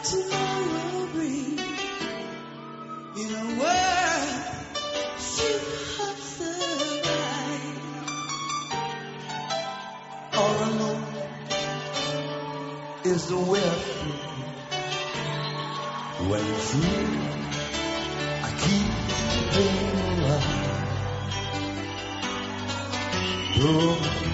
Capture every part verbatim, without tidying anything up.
tomorrow bring in a world too hot to survive. All I know is the way I feel when it's you. I keep being alive. Oh,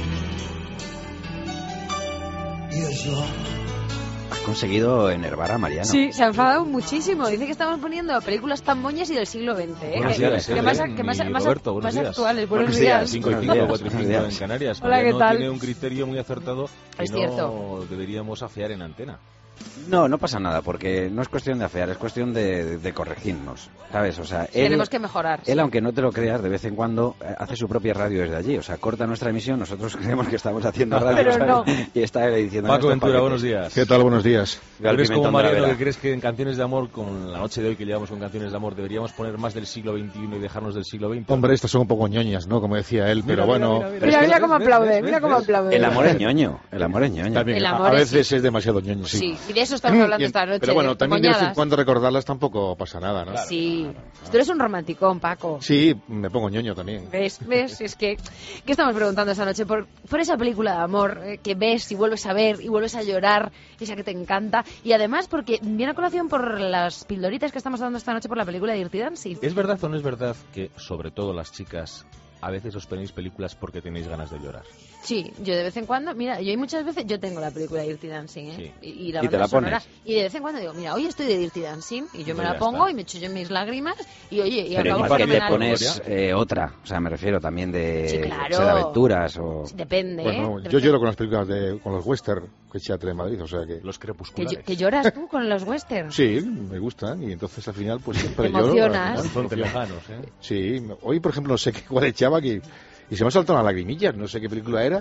yes, Lord. Has conseguido enervar a Mariano. Sí, se ha enfadado muchísimo. Dice que estamos poniendo películas tan moñas y del siglo veinte. ¿eh? Buenos que, días, que ¿eh? más, que más, Y más, Roberto, buenos más días. actuales. Buenos, Buenos días. días. cinco y Buenos cinco, días. cuatro y cinco Buenos en días. Canarias. Hola, ¿qué Mariano tal? tiene un criterio muy acertado que Es no cierto. deberíamos afear en antena. No, no pasa nada, porque no es cuestión de afear, es cuestión de, de corregirnos, ¿sabes? O sea, él, Tenemos que mejorar. Él, sí. aunque no te lo creas, de vez en cuando eh, hace su propia radio desde allí. O sea, corta nuestra emisión, nosotros creemos que estamos haciendo radio, Pero ¿sabes? no. Y está él diciendo... Paco estos Ventura, paquetes. buenos días. ¿Qué tal? Buenos días. Ve al ¿Eres como pimentón de la Mariano vera. que crees que en Canciones de Amor, con la noche de hoy que llevamos con Canciones de Amor, deberíamos poner más del siglo veintiuno y dejarnos del siglo veinte? Hombre, estas son un poco ñoñas, ¿no? Como decía él, pero Mira, bueno... mira, mira, Mira, ¿Ves, mira ves, cómo ves, aplaude, ves, mira ves, cómo ves? aplaude. El amor es ñoño, el amor es ñoño. También, El a- amor a es- veces es demasiado ñoño, sí. Sí, y de eso estamos hablando Y- esta noche. pero bueno, de también de vez en moñadas. cuando recordarlas tampoco pasa nada, ¿no? Sí. Tú eres un romanticón, Paco. Sí, me pongo ñoño también. ¿Ves? ¿Ves? Es que... ¿Qué estamos preguntando esta noche? Por, por esa película de amor eh, que ves y vuelves a ver y vuelves a llorar, esa que te encanta. Y además porque viene a colación por las pildoritas que estamos dando esta noche por la película de Dirty Dancing. ¿Es verdad o no es verdad que, sobre todo las chicas, a veces os ponéis películas porque tenéis ganas de llorar? Sí, yo de vez en cuando, mira, yo hay muchas veces, yo tengo la película de Dirty Dancing, ¿eh? Sí. Y, y la ¿Y te banda la sonora, pones? y de vez en cuando digo, mira, hoy estoy de Dirty Dancing, y yo me Pues la ya pongo está. y me echo yo mis lágrimas, y oye, y Pero acabo igual que te fenomenal. pones eh, otra, o sea, me refiero también de, Sí, claro. o sea, de aventuras o... Depende, Bueno, ¿eh? yo Depende. lloro con las películas de... con los western que eché a Telemadrid, o sea que... Los ¿Que, crepusculares. ll- que lloras tú con los westerns. Sí, me gustan y entonces al final pues siempre Te lloro. emocionas. al final. Son lejanos, ¿eh? Sí, hoy por ejemplo no sé qué cuál echaba que, y se me ha saltado una lagrimilla, no sé qué película era.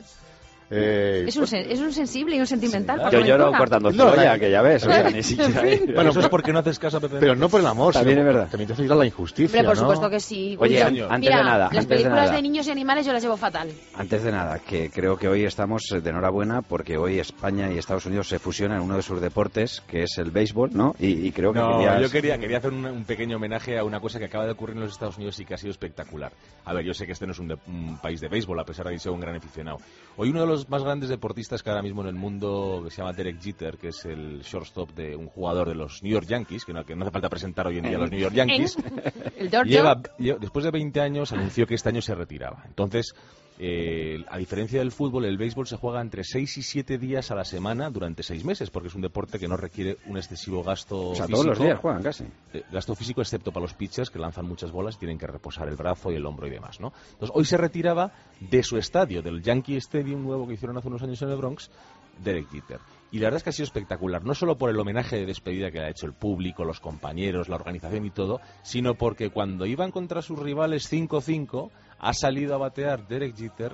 Eh, Es un, sen- es un sensible y un sentimental. Sí, por Yo la lloro lectura. cortando No, cebolla, la- que ya ves, o sea, ni siquiera... Bueno, Eso es porque no haces caso a Pepe. pero no por el amor, También sino es verdad. también te hace ir a la injusticia, Hombre, por ¿no? supuesto que sí. Oye, Uy, an- yo- antes mira, de nada, las antes de películas nada. de niños y animales yo las llevo fatal. Antes de nada, que creo que hoy estamos de enhorabuena porque hoy España y Estados Unidos se fusionan en uno de sus deportes, que es el béisbol, ¿no? Y, y creo que No, querías- yo quería, quería hacer un, un pequeño homenaje a una cosa que acaba de ocurrir en los Estados Unidos y que ha sido espectacular. A ver, yo sé que este no es un, de- un país de béisbol, a pesar de que sea un gran aficionado. Hoy uno de los más grandes deportistas que ahora mismo en el mundo, que se llama Derek Jeter, que es el shortstop de un jugador de los New York Yankees, que no, que no hace falta presentar hoy en día a los New York Yankees, El Giorgio. lleva, lleva- después de veinte años anunció que este año se retiraba. Entonces, eh, a diferencia del fútbol, el béisbol se juega entre seis y siete días a la semana durante seis meses, porque es un deporte que no requiere un excesivo gasto O sea, físico. todos los días juegan casi. Eh, gasto físico excepto para los pitchers que lanzan muchas bolas y tienen que reposar el brazo y el hombro y demás, ¿no? Entonces hoy se retiraba de su estadio, del Yankee Stadium nuevo que hicieron hace unos años en el Bronx, Derek Jeter. Y la verdad es que ha sido espectacular, no solo por el homenaje de despedida que ha hecho el público, los compañeros, la organización y todo, sino porque cuando iban contra sus rivales cinco cinco, ha salido a batear Derek Jeter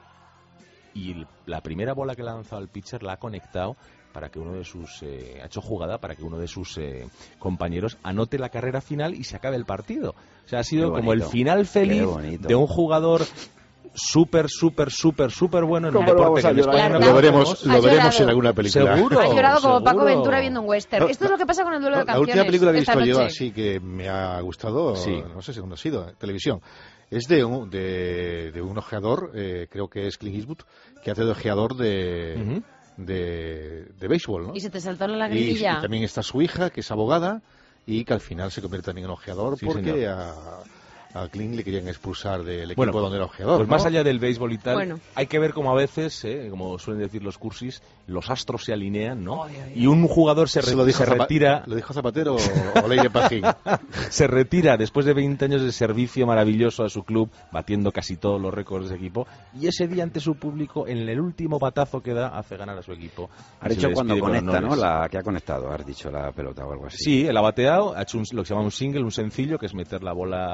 y el- la primera bola que lanzó al pitcher la ha conectado para que uno de sus eh, ha hecho jugada para que uno de sus eh, compañeros anote la carrera final y se acabe el partido. O sea, ha sido Qué como el bonito, final qué feliz bonito. de un jugador súper, súper, súper, súper bueno en un ¿Cómo lo deporte vamos a que en España llorar? no Lo Ha veremos, conocemos. lo Ha veremos llorado. en alguna película. Seguro. Ha llorado como Paco seguro. Ventura viendo un western. No, Esto es lo que pasa con el duelo de La canciones. última película que he esta visto yo noche. así que me ha gustado, Sí. no sé si cuándo ha sido, en televisión, es de un, de, de un ojeador, eh, creo que es Clint Eastwood, que hace de ojeador de, Ujú. de, de béisbol, ¿no? Y se te saltó la Y, lagrimilla. y también está su hija, que es abogada, y que al final se convierte también en ojeador Sí, porque señor. a, a Clint le querían expulsar del equipo Bueno, donde era ojeador. Pues ¿no? más allá del béisbol y tal, Bueno. hay que ver cómo a veces, eh, como suelen decir los cursis, los astros se alinean, ¿no? Ay, ay, Y un jugador se, re- ¿Eso lo dijo, se Zapa- retira ¿Lo dijo Zapatero o, o Leire Pajín? se retira después de veinte años de servicio maravilloso a su club, batiendo casi todos los récords de ese equipo, y ese día ante su público, en el último batazo que da, hace ganar a su equipo. Has Y se dicho le cuando despide con conecta, ¿no? honores. La que ha conectado, has dicho la pelota o algo así. Sí, él ha bateado, ha hecho un- lo que se llama un single, un sencillo, que es meter la bola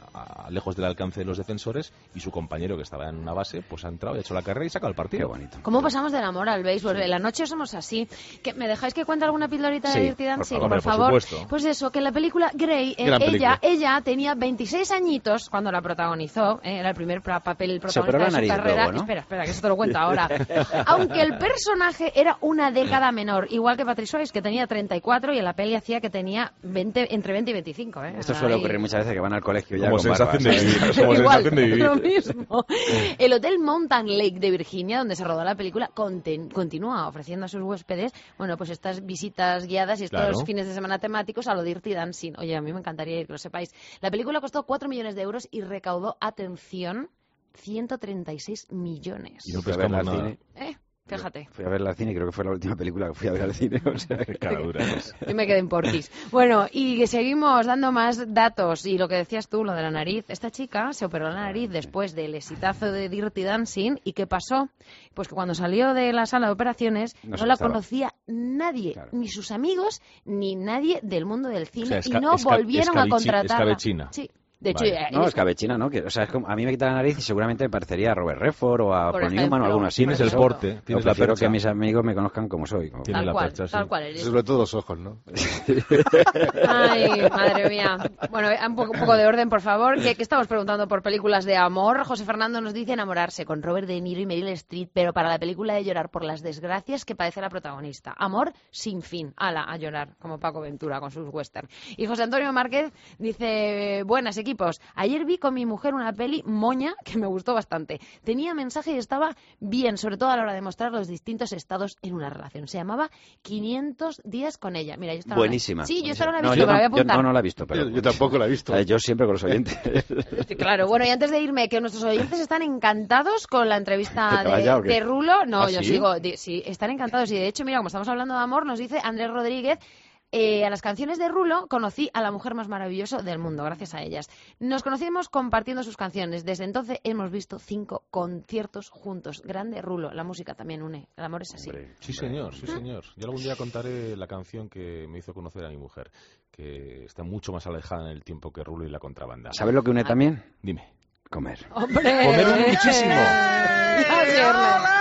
a- a- lejos del alcance de los defensores, y su compañero, que estaba en una base, pues ha entrado y ha hecho la carrera y saca el partido. Qué bonito. ¿Cómo pasamos del amor al béisbol? En la noche somos así. ¿Que ¿Me dejáis que cuente alguna pildorita Sí, de Dirty por Dancing? favor. Hombre, por favor. supuesto. Pues eso, que en la película Grey, eh, Gran película. ella ella tenía veintiséis añitos cuando la protagonizó. eh, era el primer pra- papel Se operó protagonista la de su nariz carrera. luego, ¿no? Espera, espera, que eso te lo cuento ahora. Aunque el personaje era una década menor, igual que Patrick Swayze, que tenía treinta y cuatro, y en la peli hacía que tenía veinte, entre veinte y veinticinco. ¿eh? Esto Ahí- suele ocurrir muchas veces, que van al colegio ya Como con sensación barbas, de ¿sabes? vivir. Como Igual, sensación de vivir. lo mismo. El Hotel Mountain Lake de Virginia, donde se rodó la película, conten- continúa ofreciendo a sus huéspedes, bueno, pues estas visitas guiadas y estos Claro. fines de semana temáticos a lo Dirty Dancing. Oye, a mí me encantaría ir, que lo sepáis. La película costó cuatro millones de euros y recaudó, atención, ciento treinta y seis millones. Y no Fui a verla pescamos al nada. cine. ¿Eh? Fíjate. Fui a verla al cine y creo que fue la última película que fui a ver al cine. O sea, que- Qué cara dura es. Yo me quedé en Portis. Bueno, y seguimos dando más datos. Y lo que decías tú, lo de la nariz. Esta chica se operó la nariz después del exitazo de Dirty Dancing. ¿Y qué pasó? Pues que cuando salió de la sala de operaciones No no, se la gustaba. conocía nadie. Claro. Ni sus amigos, ni nadie del mundo del cine. O sea, y esca- no esca- volvieron a escabechi- contratarla. escabechina. Sí. De hecho, Vale. eh, No, es- escabechina, ¿no? Que, o sea, es como, a mí me quita la nariz y seguramente me parecería a Robert Redford o a Por Paul ejemplo. Newman o alguno así. Tienes el Pero porte, yo tienes la prefiero percha. que mis amigos me conozcan como soy. como- Tiene tal la cual, percha, sí. tal cual eres. Sobre todo los ojos, ¿no? Ay, madre mía. Bueno, un poco, un poco de orden, por favor. Que, que estamos preguntando por películas de amor. José Fernando nos dice enamorarse con Robert De Niro y Meryl Streep, pero para la película de llorar por las desgracias que padece la protagonista. Amor sin fin. Ala, a llorar, como Paco Ventura con sus western. Y José Antonio Márquez dice, buenas equipos. Ayer vi con mi mujer una peli moña que me gustó bastante. Tenía mensaje y estaba bien, sobre todo a la hora de mostrar los distintos estados en una relación. Se llamaba quinientos días con ella. Mira, yo esta no la- Buenísima. Sí, yo esta no la he No, visto, yo pero la voy a no, yo apuntar. no, no la he visto, pero... Yo, yo tampoco la he visto. Eh, Yo siempre con los oyentes. Sí, claro, bueno, y antes de irme, que nuestros oyentes están encantados con la entrevista ¿Te vaya o de, qué? de Rulo. No, ¿Ah, yo sí? sigo, di- sí, están encantados. Y de hecho, mira, como estamos hablando de amor, nos dice Andrés Rodríguez, eh, a las canciones de Rulo conocí a la mujer más maravillosa del mundo, gracias a ellas. Nos conocimos compartiendo sus canciones. Desde entonces hemos visto cinco conciertos juntos. Grande Rulo, la música también une, el amor es así. Hombre, Sí, señor, sí, señor. Yo algún día contaré la canción que me hizo conocer a mi mujer, que está mucho más alejada en el tiempo que Rulo y la contrabanda. ¿Sabes lo que une también? Dime. Comer. ¡Hombre! Comer muchísimo. Ya, Shirley.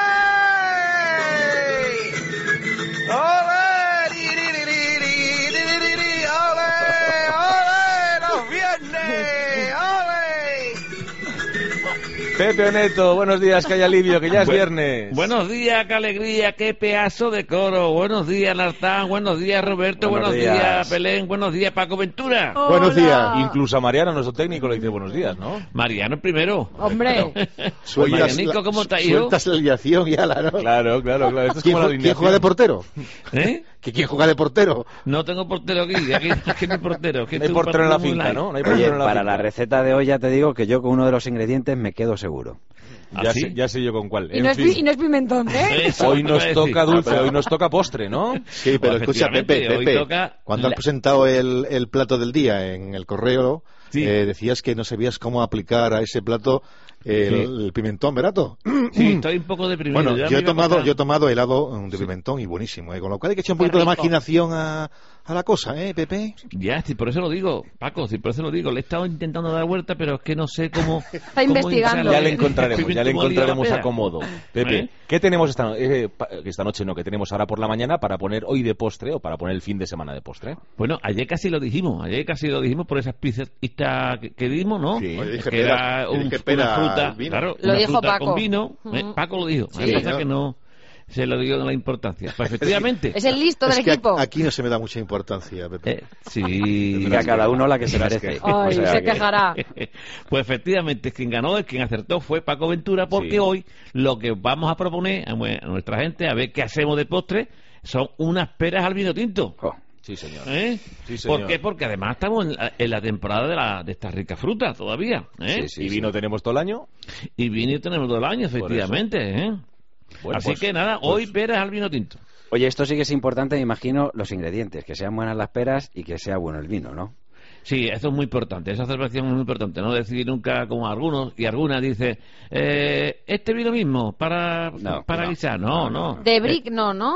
Pepe Neto, buenos días, que hay alivio, que ya es viernes. Buenos días, qué alegría, qué pedazo de coro. Buenos días, Lartán. Buenos días, Roberto. Buenos Buenos, días. días. Belén. Buenos días, Paco Ventura. Buenos días. Incluso a Mariano, nuestro técnico, le dice buenos días, ¿no? Mariano primero. Hombre, Sueltas Marianico, la- ¿cómo te ha ido? Sueltas la liación y ala, ¿no? Claro, claro, claro. Esto es ¿Quién, como la ju- ¿Quién alineación. juega de portero? ¿Eh? ¿Que ¿Quién juega de portero? No tengo portero aquí. Aquí, aquí no hay portero. Aquí No hay esto es un portero en la partido muy finca, light. ¿no? No hay Oye, portero en la para finca. la receta de hoy ya te digo que yo con uno de los ingredientes me quedo seguro. Ya, ¿Ah, sé, sí? ya sé yo con cuál. y En no, es, fin. pi- y no es pimentón, ¿eh? Eso Hoy te iba nos a toca decir. dulce, Ah, pero- hoy nos toca postre, ¿no? Sí, pero Pues escucha, Pepe, efectivamente, hoy Pepe, toca cuando la- has presentado el, el plato del día en el correo, Sí. eh, decías que no sabías cómo aplicar a ese plato el, Sí. el pimentón, ¿verato? Sí, estoy un poco deprimido. Bueno, Ya yo me he iba a tomado, contar- yo he tomado helado um, de pimentón y buenísimo, ¿eh? Con lo cual hay que echar un Qué poquito de rico. imaginación a, a la cosa, ¿eh, Pepe? Ya, sí, por eso lo digo, Paco, sí, por eso lo digo. Le he estado intentando dar vuelta, pero es que no sé cómo... Está investigando. Ya le encontraremos, ya le Estoy molido encontraremos la pera. acomodo. Pepe, ¿Eh? ¿qué tenemos esta, no- eh, pa- esta noche? No, que tenemos ahora por la mañana para poner hoy de postre o para poner el fin de semana de postre. Bueno, ayer casi lo dijimos, ayer casi lo dijimos por esas pizzas que, que dimos, ¿no? Sí. Oye, dije que pera, era yo un- dije una pera fruta, al vino. claro, Lo una dijo fruta Paco. con vino. ¿eh? Ujú. Paco lo dijo, Sí, lo que pasa señor. que no se lo dio la importancia. Pues efectivamente. Es el listo Es del que equipo. a- aquí no se me da mucha importancia, Pepe. Eh, sí. Y a cada uno la que se Verás merece. que- O Ay, sea se que- quejará. Pues efectivamente, quien ganó, quien acertó fue Paco Ventura, porque Sí. hoy lo que vamos a proponer a nue- a nuestra gente, a ver qué hacemos de postre, son unas peras al vino tinto. Jo, Sí, señor. ¿Eh? Sí, señor. ¿Por qué? Porque además estamos en la, en la temporada de, la, de estas ricas frutas todavía. ¿eh? Sí, sí. y vino tenemos todo el año. Y vino tenemos todo el año, efectivamente. ¿eh? Bueno, Así pues- que nada, pues- hoy peras al vino tinto. Oye, esto sí que es importante, me imagino, los ingredientes, que sean buenas las peras y que sea bueno el vino, ¿no? Sí, eso es muy importante, esa observación es muy importante, no decir nunca como algunos y algunas dice eh, este vino mismo para, No, para no. guisar, no, no. De Brick no, ¿no?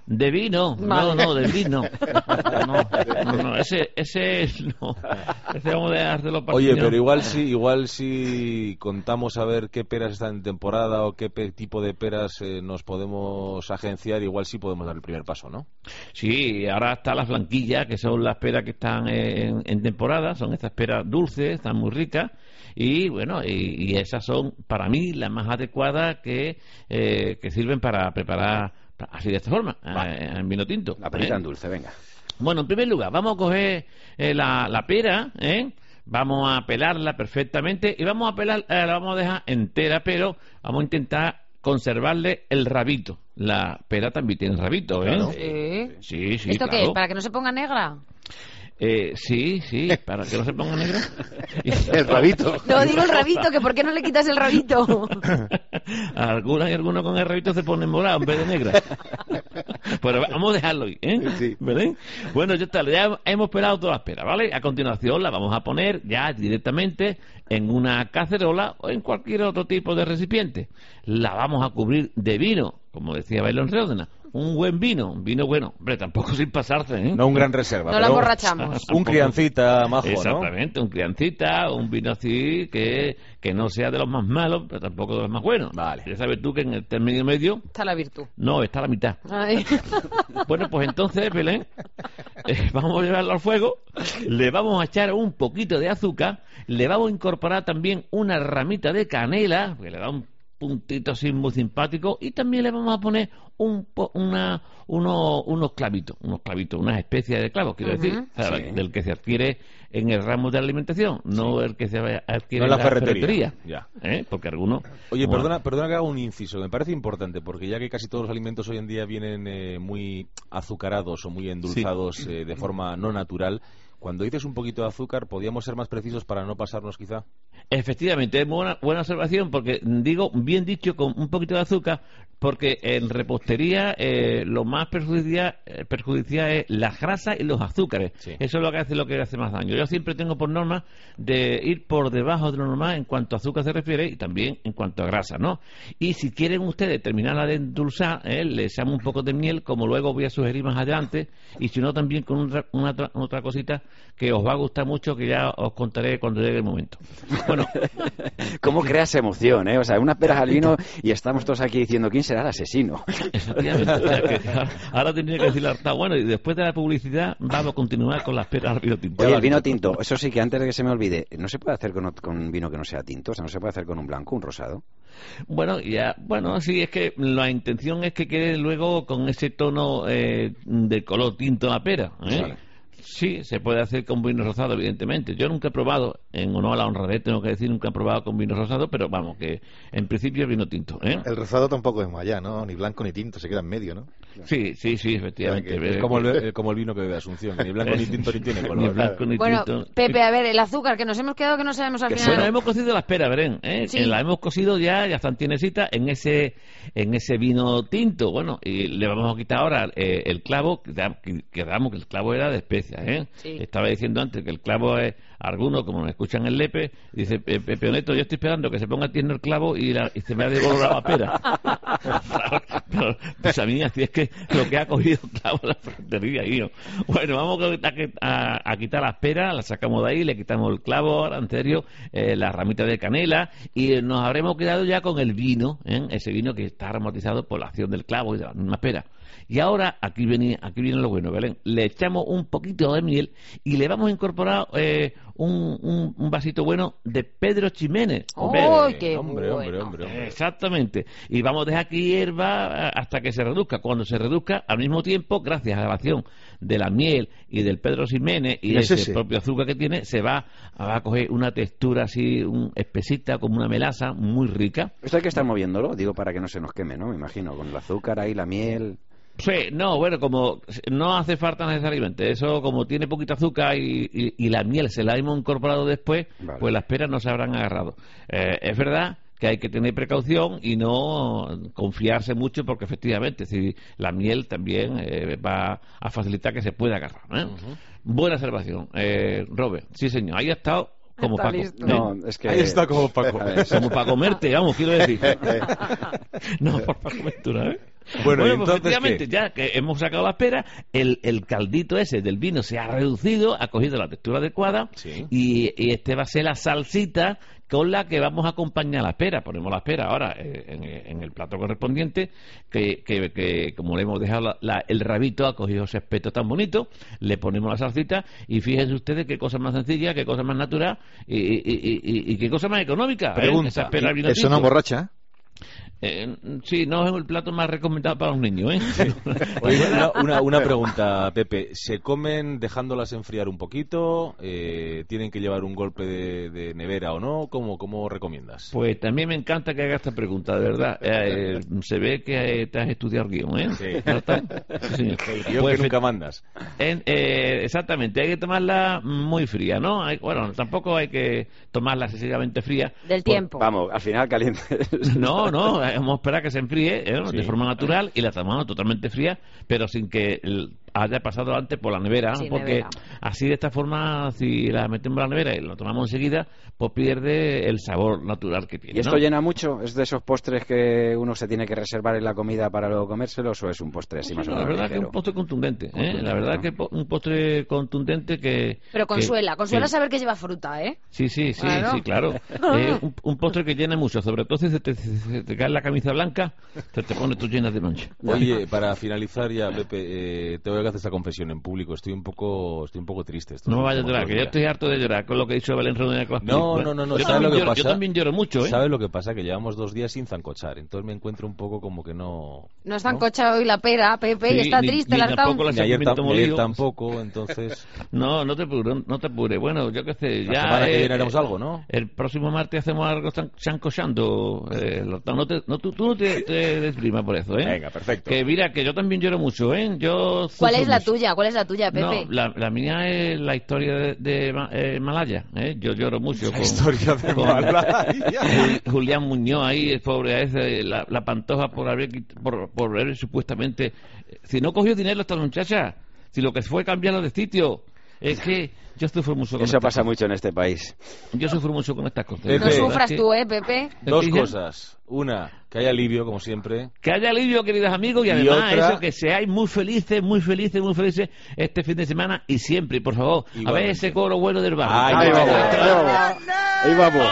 De vino, Vale. no, no, de vino. No, no, no, ese, ese no. Ese vamos a dejárselo para Oye, el señor. pero igual sí, igual si contamos a ver qué peras están en temporada o qué pe- tipo de peras eh, nos podemos agenciar, igual sí podemos dar el primer paso, ¿no? Sí, ahora está las blanquillas, que son las peras que están en, en temporada, son estas peras dulces, están muy ricas, y bueno, y, y esas son para mí las más adecuadas que, eh, que sirven para preparar así de esta forma, eh, en vino tinto. La perita ¿eh? en dulce, venga. Bueno, en primer lugar, vamos a coger eh, la, la pera, ¿eh? Vamos a pelarla perfectamente y vamos a pelar, eh, la vamos a dejar entera, pero vamos a intentar conservarle el rabito. La pera también tiene rabito, ¿eh? Claro. Sí. Sí, sí, ¿Esto qué claro. es? ¿Para que no se ponga negra? Eh, sí, sí, para que no se ponga negro. El rabito. No, digo el rabito, que ¿por qué no le quitas el rabito? Algunas y algunos con el rabito se ponen morado en vez de negra. Pero vamos a dejarlo ahí, ¿eh? Sí. ¿Verdad? Bueno, ya está, ya hemos pelado todas las peras, ¿vale? A continuación la vamos a poner ya directamente en una cacerola o en cualquier otro tipo de recipiente. La vamos a cubrir de vino, como decía Bailón Reódena. Un buen vino, un vino bueno, hombre, tampoco sin pasarse, ¿eh? No un gran reserva, No la pero emborrachamos. un criancita majo, ¿no? Exactamente, un criancita, un vino así que, que no sea de los más malos, pero tampoco de los más buenos. Vale. Ya sabes tú que en el término medio, Está la virtud. no, está a la mitad. Ay. Bueno, pues entonces, Belén, eh, vamos a llevarlo al fuego, le vamos a echar un poquito de azúcar, le vamos a incorporar también una ramita de canela, que le da un puntito así muy simpático, y también le vamos a poner un po- una, uno- unos clavitos, unos clavitos, unas especies de clavos, quiero Ujú. decir, o sea, Sí. del que se adquiere en el ramo de la alimentación, no el que se adquiere No en la en ferretería. Ya. ¿eh? Porque algunos... Oye, bueno, perdona, perdona que haga un inciso, me parece importante, porque ya que casi todos los alimentos hoy en día vienen eh, muy azucarados o muy endulzados eh, de forma no natural, cuando dices un poquito de azúcar, ¿podríamos ser más precisos para no pasarnos quizá? Efectivamente, es buena, buena observación, porque digo, bien dicho, con un poquito de azúcar, porque en repostería eh, lo más perjudicial, eh, perjudicial es las grasas y los azúcares. Sí. Eso es lo que hace lo que hace más daño. Yo siempre tengo por norma de ir por debajo de lo normal en cuanto a azúcar se refiere y también en cuanto a grasa, ¿no? Y si quieren ustedes terminarla de endulzar, eh, le echamos un poco de miel, como luego voy a sugerir más adelante, y si no también con una, una otra, otra cosita que os va a gustar mucho, que ya os contaré cuando llegue el momento. Bueno, ¿Cómo creas emoción, eh? O sea, unas peras al vino y estamos todos aquí diciendo quién será el asesino. efectivamente, o sea, que ahora, ahora tendría que decirle, está bueno, y después de la publicidad vamos a continuar con las peras al vino tinto. Oye, el vino tinto, eso sí que antes de que se me olvide, no se puede hacer con, ot- con vino que no sea tinto, o sea, no se puede hacer con un blanco, un rosado. Bueno, ya, bueno, sí, es que la intención es que quede luego con ese tono eh, de color tinto la pera, ¿eh? Vale. Sí, se puede hacer con vino rosado, evidentemente. Yo nunca he probado, en honor a la honradez tengo que decir, nunca he probado con vino rosado, pero vamos, que en principio es vino tinto, ¿eh? El rosado tampoco es allá, ¿no? Ni blanco ni tinto, se queda en medio, ¿no? Sí, sí, sí, efectivamente. Que- Es como el, el- como el vino que bebe Asunción, que ni blanco ni tinto ni tiene Ni color. blanco ni Bueno, tinto. Pepe, a ver, el azúcar, que nos hemos quedado que no sabemos al Que final. Bueno, hemos cocido la espera, Belén, ¿eh? Sí. Eh, La hemos cocido ya, ya están tienecitas en ese en ese vino tinto. Bueno, y le vamos a quitar ahora eh, el clavo, que da- que- quedamos que el clavo era de especias, ¿eh? Sí. Estaba diciendo antes que el clavo es, algunos, como nos escuchan en Lepe, dice, "Pe- Pe- Peoneto, yo estoy esperando que se ponga tierno el clavo y, la- y se me ha devorado la pera." Claro, pero, pues a mí así es que lo que ha cogido el clavo en la ferretería, guío. Bueno, vamos a, a- a quitar las peras, las sacamos de ahí, le quitamos el clavo anterior, eh, la ramita de canela, y nos habremos quedado ya con el vino, ¿eh? Ese vino que está aromatizado por la acción del clavo y de la misma pera. Y ahora, aquí viene, aquí viene lo bueno, Belén. Le echamos un poquito de miel y le vamos a incorporar eh, un, un, un vasito bueno de Pedro Ximénez. ¡Ay, qué hombre, hombre, bueno! hombre, hombre. Exactamente. Y vamos a dejar que hierva hasta que se reduzca. Cuando se reduzca, al mismo tiempo, gracias a la acción de la miel y del Pedro Ximénez y ¿Quién es ese ese? propio azúcar que tiene, se va, va a coger una textura así, un, espesita, como una melaza, muy rica. Esto hay que estar moviéndolo, digo, para que no se nos queme, ¿no? Me imagino, con el azúcar ahí, la miel... Sí, no, bueno, como no hace falta necesariamente, eso como tiene poquito azúcar y, y- y la miel se la hemos incorporado después, Vale. pues las peras no se habrán agarrado. Eh, es verdad que hay que tener precaución y no confiarse mucho porque efectivamente si la miel también eh, va a facilitar que se pueda agarrar, ¿eh? Buena observación, eh, Robert, sí señor, ahí ha estado como Está Paco, listo. ¿eh? No, es que... Ahí está como Paco. A ver, Como para comerte, vamos, quiero decir. No, por Paco Ventura, ¿eh? Bueno, bueno, ¿y pues entonces efectivamente, qué? ya que hemos sacado la pera, el, el caldito ese del vino se ha reducido, ha cogido la textura adecuada, Sí. y, y este va a ser la salsita con la que vamos a acompañar la pera. Ponemos la pera ahora eh, en, en el plato correspondiente, que, que, que como le hemos dejado la, la, el rabito, ha cogido ese aspecto tan bonito, le ponemos la salsita, y fíjense ustedes qué cosa más sencilla, qué cosa más natural, y, y, y, y, y qué cosa más económica. ¿eh? Pregunta, Esa pera al vino Eso no tinto. emborracha. Eh, sí, no es el plato más recomendado para los niños, ¿eh? Oye, una, una, una pregunta, Pepe. ¿Se comen dejándolas enfriar un poquito? Eh, ¿Tienen que llevar un golpe de, de nevera o no? ¿Cómo, cómo recomiendas? Pues también me encanta que haga esta pregunta, de verdad. Eh, se ve que te has estudiado el guión, ¿eh? Sí. ¿No está? Sí, señor. El guión Pues, que nunca mandas. en- eh, exactamente, hay que tomarla muy fría, ¿no? Hay- bueno, tampoco hay que tomarla excesivamente fría. Del tiempo. Vamos, al final caliente. No, no, vamos a esperar que se enfríe ¿eh? Sí. de forma natural, y la tomamos totalmente fría, pero sin que el- haya pasado antes por la nevera, Sin porque nevera. así, de esta forma, si la metemos en la nevera y la tomamos enseguida, pues pierde el sabor natural que tiene. ¿Y esto ¿no? llena mucho? ¿Es de esos postres que uno se tiene que reservar en la comida para luego comérselos, o es un postre así más o La menos verdad que es ligero? un postre contundente, ¿eh? Contundente, La verdad ¿no? que po- un postre contundente que... Pero que- consuela, consuela que- saber que lleva fruta, ¿eh? Sí, sí, sí, Claro. sí, claro. Eh, un, un postre que llena mucho, sobre todo si se te, se te cae la camisa blanca, se te pone tú llena de mancha. Oye, para finalizar ya, Pepe, eh, tengo que hacer esta confesión en público. Estoy un poco, estoy un poco triste. estos No me vayas a últimos llorar, dos que yo días. estoy harto de llorar con lo que ha dicho Belén Rodríguez con las No, películas. no, no, no, Yo ¿sabes también, lo que lloro, pasa? yo también lloro mucho, ¿eh? ¿Sabes lo que pasa? Que llevamos dos días sin zancochar, entonces me encuentro un poco como que no... No está encochado hoy la pera, Pepe, Sí, y está ni- triste ni el hartao. tampoco la Ni ayer, pimiento tam- ni ayer molido. tampoco, entonces... No, no te apures, no te apures. Bueno, yo qué sé, La ya... semana que eh, viene haremos algo, ¿no? El próximo martes hacemos algo chan- chancochando. Eh, Lortao. no te, no, tú, tú no te, te desprimas por eso, ¿eh? Venga, perfecto. Que mira, que yo también lloro mucho, ¿eh? Yo ¿Cuál sufro es la mucho. tuya? ¿Cuál es la tuya, No, Pepe? la, la mía es la historia de, de Ma- eh, Malaya, ¿eh? Yo lloro mucho. La con- historia de con Malaya. Jul- Julián Muñoz ahí, el pobre ese, la, la Pantoja por haber, quit- por, por haber supuestamente... Si no cogió dinero esta muchacha, si lo que fue cambiarlo de sitio, es que yo sufro mucho con Eso estas pasa cosas. mucho en este país. Yo sufro mucho con estas cosas. Pepe. No Pepe. sufras Que- tú, ¿eh, Pepe? Dos ¿Qué? cosas. Una, que haya alivio, como siempre. Que haya alivio, queridos amigos, y Y además otra- eso, que seáis muy felices, muy felices, muy felices este fin de semana y siempre, por favor. A ver Igualmente. ese coro bueno del barrio. Ahí Ahí vamos, va. ahí vamos. Ahí vamos.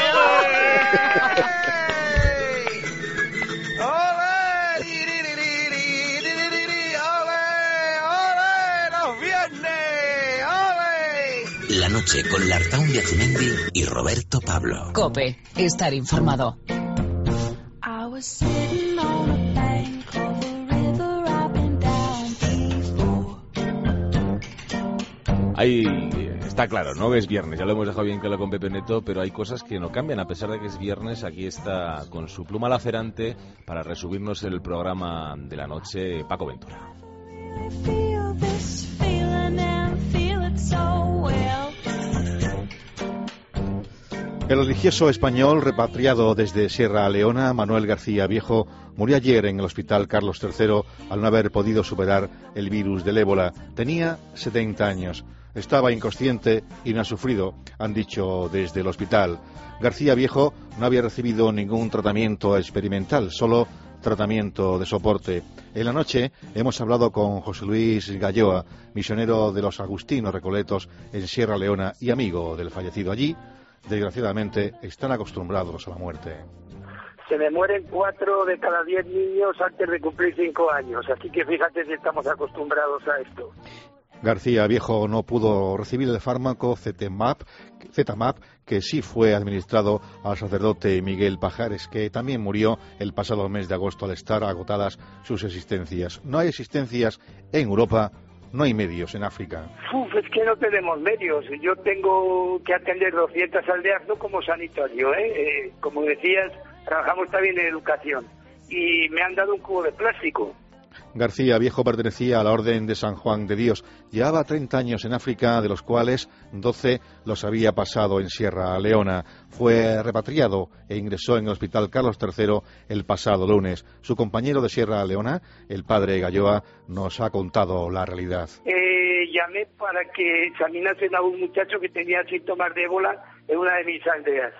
La noche con Lartaun de Azumendi y Roberto Pablo. COPE. Estar informado. I was sitting on a bank of a river I've been down before. Ahí eh, está claro, ¿no? Que es viernes, ya lo hemos dejado bien claro con Pepe Neto, pero hay cosas que no cambian. A pesar de que es viernes, aquí está con su pluma lacerante para resumirnos el programa de la noche, Paco Ventura. I feel this feeling and feel it so well. El religioso español repatriado desde Sierra Leona, Manuel García Viejo, murió ayer en el Hospital Carlos tercero al no haber podido superar el virus del ébola. Tenía setenta años. Estaba inconsciente y no ha sufrido, han dicho desde el hospital. García Viejo no había recibido ningún tratamiento experimental, solo tratamiento de soporte. En la noche hemos hablado con José Luis Galloa, misionero de los Agustinos Recoletos en Sierra Leona y amigo del fallecido allí. Desgraciadamente están acostumbrados a la muerte. Se me mueren cuatro de cada diez niños antes de cumplir cinco años, así que fíjate si estamos acostumbrados a esto. García Viejo no pudo recibir el fármaco Zetamap, Zetamap, que sí fue administrado al sacerdote Miguel Pajares, que también murió el pasado mes de agosto al estar agotadas sus existencias. No hay existencias en Europa, no hay medios en África. Uf, es que no tenemos medios. Yo tengo que atender doscientas aldeas, no como sanitario, ¿eh? Eh, como decías, trabajamos también en educación. Y me han dado un cubo de plástico. García Viejo pertenecía a la Orden de San Juan de Dios. Llevaba treinta años en África, de los cuales doce los había pasado en Sierra Leona. Fue repatriado e ingresó en el Hospital Carlos tercero el pasado lunes. Su compañero de Sierra Leona, el padre Galloa, nos ha contado la realidad. Eh, llamé para que examinasen a un muchacho que tenía síntomas de ébola en una de mis aldeas.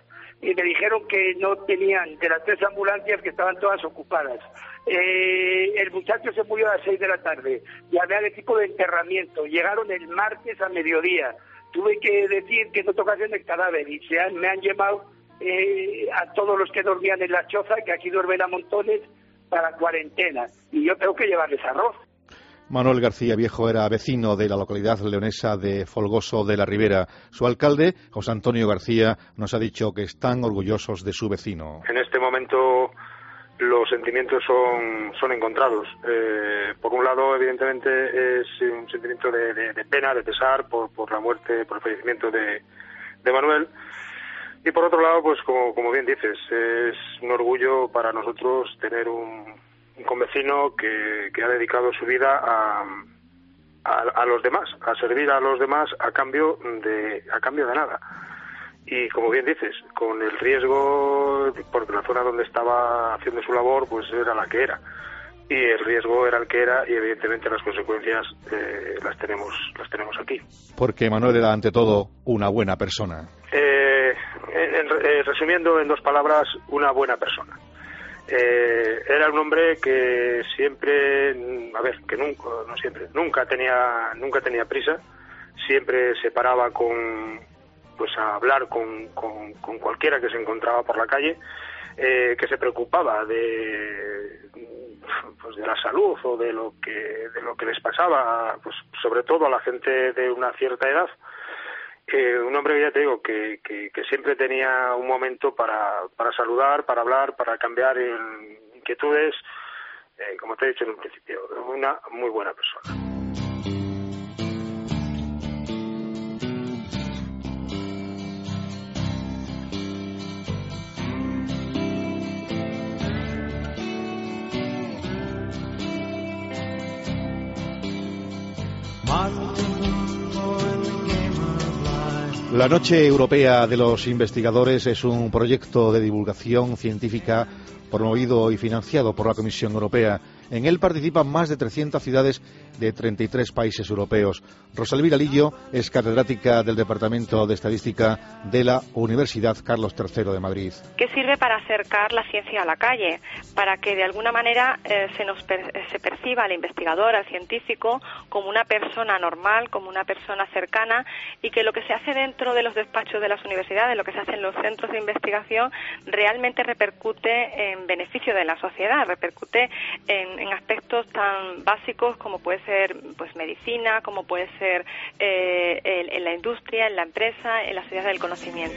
y me dijeron que no tenían, de las tres ambulancias, que estaban todas ocupadas. Eh, el muchacho se murió a las seis de la tarde, llamé al equipo de enterramiento, llegaron el martes a mediodía, tuve que decir que no tocasen el cadáver y se han, me han llevado eh, a todos los que dormían en la choza, que aquí duermen a montones, para cuarentena, y yo tengo que llevarles arroz. Manuel García Viejo era vecino de la localidad leonesa de Folgoso de la Ribera. Su alcalde, José Antonio García, nos ha dicho que están orgullosos de su vecino. En este momento los sentimientos son, son encontrados. Eh, por un lado, evidentemente, es un sentimiento de, de, de pena, de pesar por, por la muerte, por el fallecimiento de, de Manuel. Y por otro lado, pues como, como bien dices, es un orgullo para nosotros tener un, un convecino que, que ha dedicado su vida a, a, a los demás, a servir a los demás a cambio de, a cambio de nada. Y como bien dices, con el riesgo, porque la zona donde estaba haciendo su labor pues era la que era, y el riesgo era el que era, y evidentemente las consecuencias eh, las tenemos las tenemos aquí. Porque Manuel era ante todo una buena persona. Eh, en, en, eh, resumiendo en dos palabras, una buena persona. Eh, era un hombre que siempre, a ver, que nunca, no siempre, nunca tenía, nunca tenía prisa, siempre se paraba con pues a hablar con, con, con cualquiera que se encontraba por la calle, eh, que se preocupaba de pues de la salud o de lo que de lo que les pasaba, pues sobre todo a la gente de una cierta edad. Eh, un hombre, ya te digo, que, que, que siempre tenía un momento para, para saludar, para hablar, para cambiar inquietudes, eh, como te he dicho en un principio, una muy buena persona. La Noche Europea de los Investigadores es un proyecto de divulgación científica promovido y financiado por la Comisión Europea. En él participan más de trescientas ciudades de treinta y tres países europeos. Rosa Elvira Lillo es catedrática del Departamento de Estadística de la Universidad Carlos tercero de Madrid. ¿Qué sirve para acercar la ciencia a la calle? Para que de alguna manera eh, se nos per se perciba al investigador, al científico, como una persona normal, como una persona cercana, y que lo que se hace dentro de los despachos de las universidades, lo que se hace en los centros de investigación, realmente repercute en beneficio de la sociedad, repercute en, en aspectos tan básicos como puede ser pues medicina, como puede ser eh, en, en la industria, en la empresa, en la sociedad del conocimiento.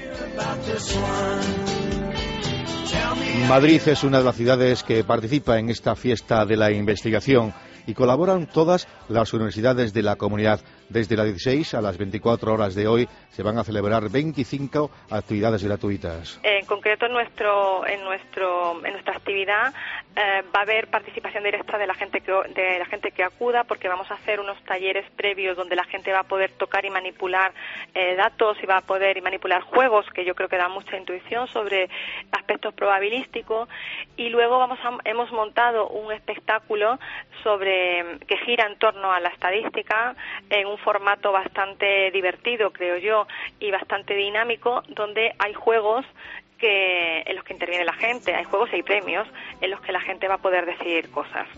Madrid es una de las ciudades que participa en esta fiesta de la investigación y colaboran todas las universidades de la comunidad. Desde las dieciséis a las veinticuatro horas de hoy se van a celebrar veinticinco actividades gratuitas. En concreto, en nuestro, en nuestro, en nuestra actividad eh, va a haber participación directa de la gente que de la gente que acuda, porque vamos a hacer unos talleres previos donde la gente va a poder tocar y manipular eh, datos y va a poder y manipular juegos, que yo creo que dan mucha intuición sobre aspectos probabilísticos. Y luego vamos a, hemos montado un espectáculo sobre que gira en torno a la estadística en un formato bastante divertido, creo yo, y bastante dinámico, donde hay juegos que en los que interviene la gente, hay juegos y hay premios en los que la gente va a poder decidir cosas.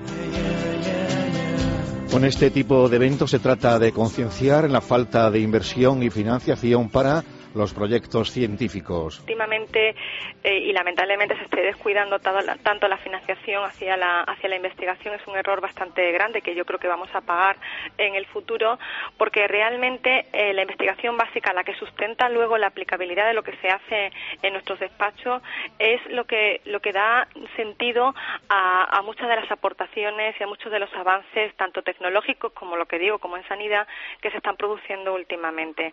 Con este tipo de eventos se trata de concienciar en la falta de inversión y financiación para los proyectos científicos. Últimamente eh, y lamentablemente se esté descuidando tanto la, tanto la financiación hacia la hacia la investigación. Es un error bastante grande que yo creo que vamos a pagar en el futuro, porque realmente eh, la investigación básica, la que sustenta luego la aplicabilidad de lo que se hace en nuestros despachos, es lo que lo que da sentido a, a muchas de las aportaciones y a muchos de los avances, tanto tecnológicos como lo que digo, como en sanidad, que se están produciendo últimamente.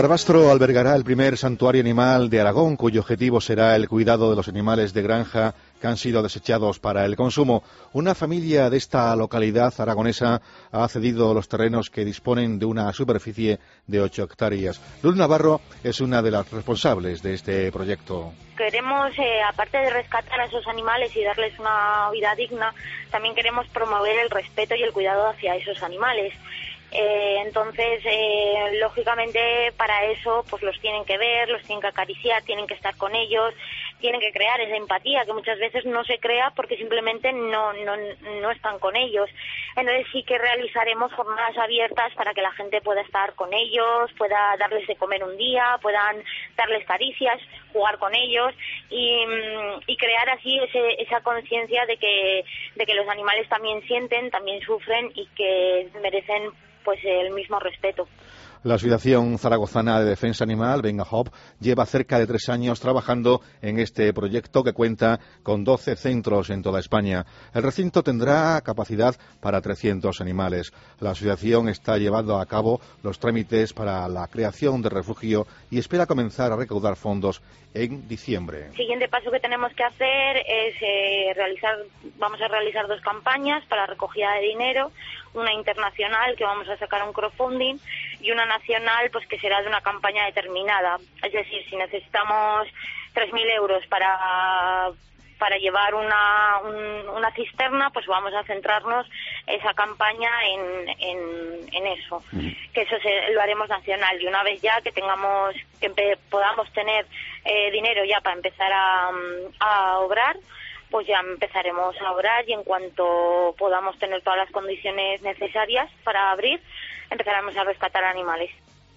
Barbastro albergará el primer santuario animal de Aragón, cuyo objetivo será el cuidado de los animales de granja que han sido desechados para el consumo. Una familia de esta localidad aragonesa ha cedido los terrenos que disponen de una superficie de ocho hectáreas. Luz Navarro es una de las responsables de este proyecto. Queremos, eh, aparte de rescatar a esos animales y darles una vida digna, también queremos promover el respeto y el cuidado hacia esos animales. Eh, entonces, eh, lógicamente, para eso, pues los tienen que ver, los tienen que acariciar, tienen que estar con ellos, tienen que crear esa empatía que muchas veces no se crea porque simplemente no, no, no están con ellos. Entonces sí que realizaremos jornadas abiertas para que la gente pueda estar con ellos, pueda darles de comer un día, puedan darles caricias, jugar con ellos y, y crear así ese, esa conciencia de que, de que los animales también sienten, también sufren y que merecen pues el mismo respeto. La Asociación Zaragozana de Defensa Animal, Venga Hop, lleva cerca de tres años trabajando en este proyecto que cuenta con doce centros en toda España. El recinto tendrá capacidad para trescientos animales. La asociación está llevando a cabo los trámites para la creación de refugio y espera comenzar a recaudar fondos en diciembre. El siguiente paso que tenemos que hacer es eh, realizar, vamos a realizar dos campañas para recogida de dinero, una internacional que vamos a sacar un crowdfunding y una nacional pues que será de una campaña determinada. Es decir, si necesitamos tres mil euros para para llevar una un, una cisterna, pues vamos a centrarnos esa campaña en, en, en eso, que eso se, lo haremos nacional y una vez ya que tengamos que empe, podamos tener eh, dinero ya para empezar a, a obrar, pues ya empezaremos a obrar y en cuanto podamos tener todas las condiciones necesarias para abrir, empezaremos a rescatar animales.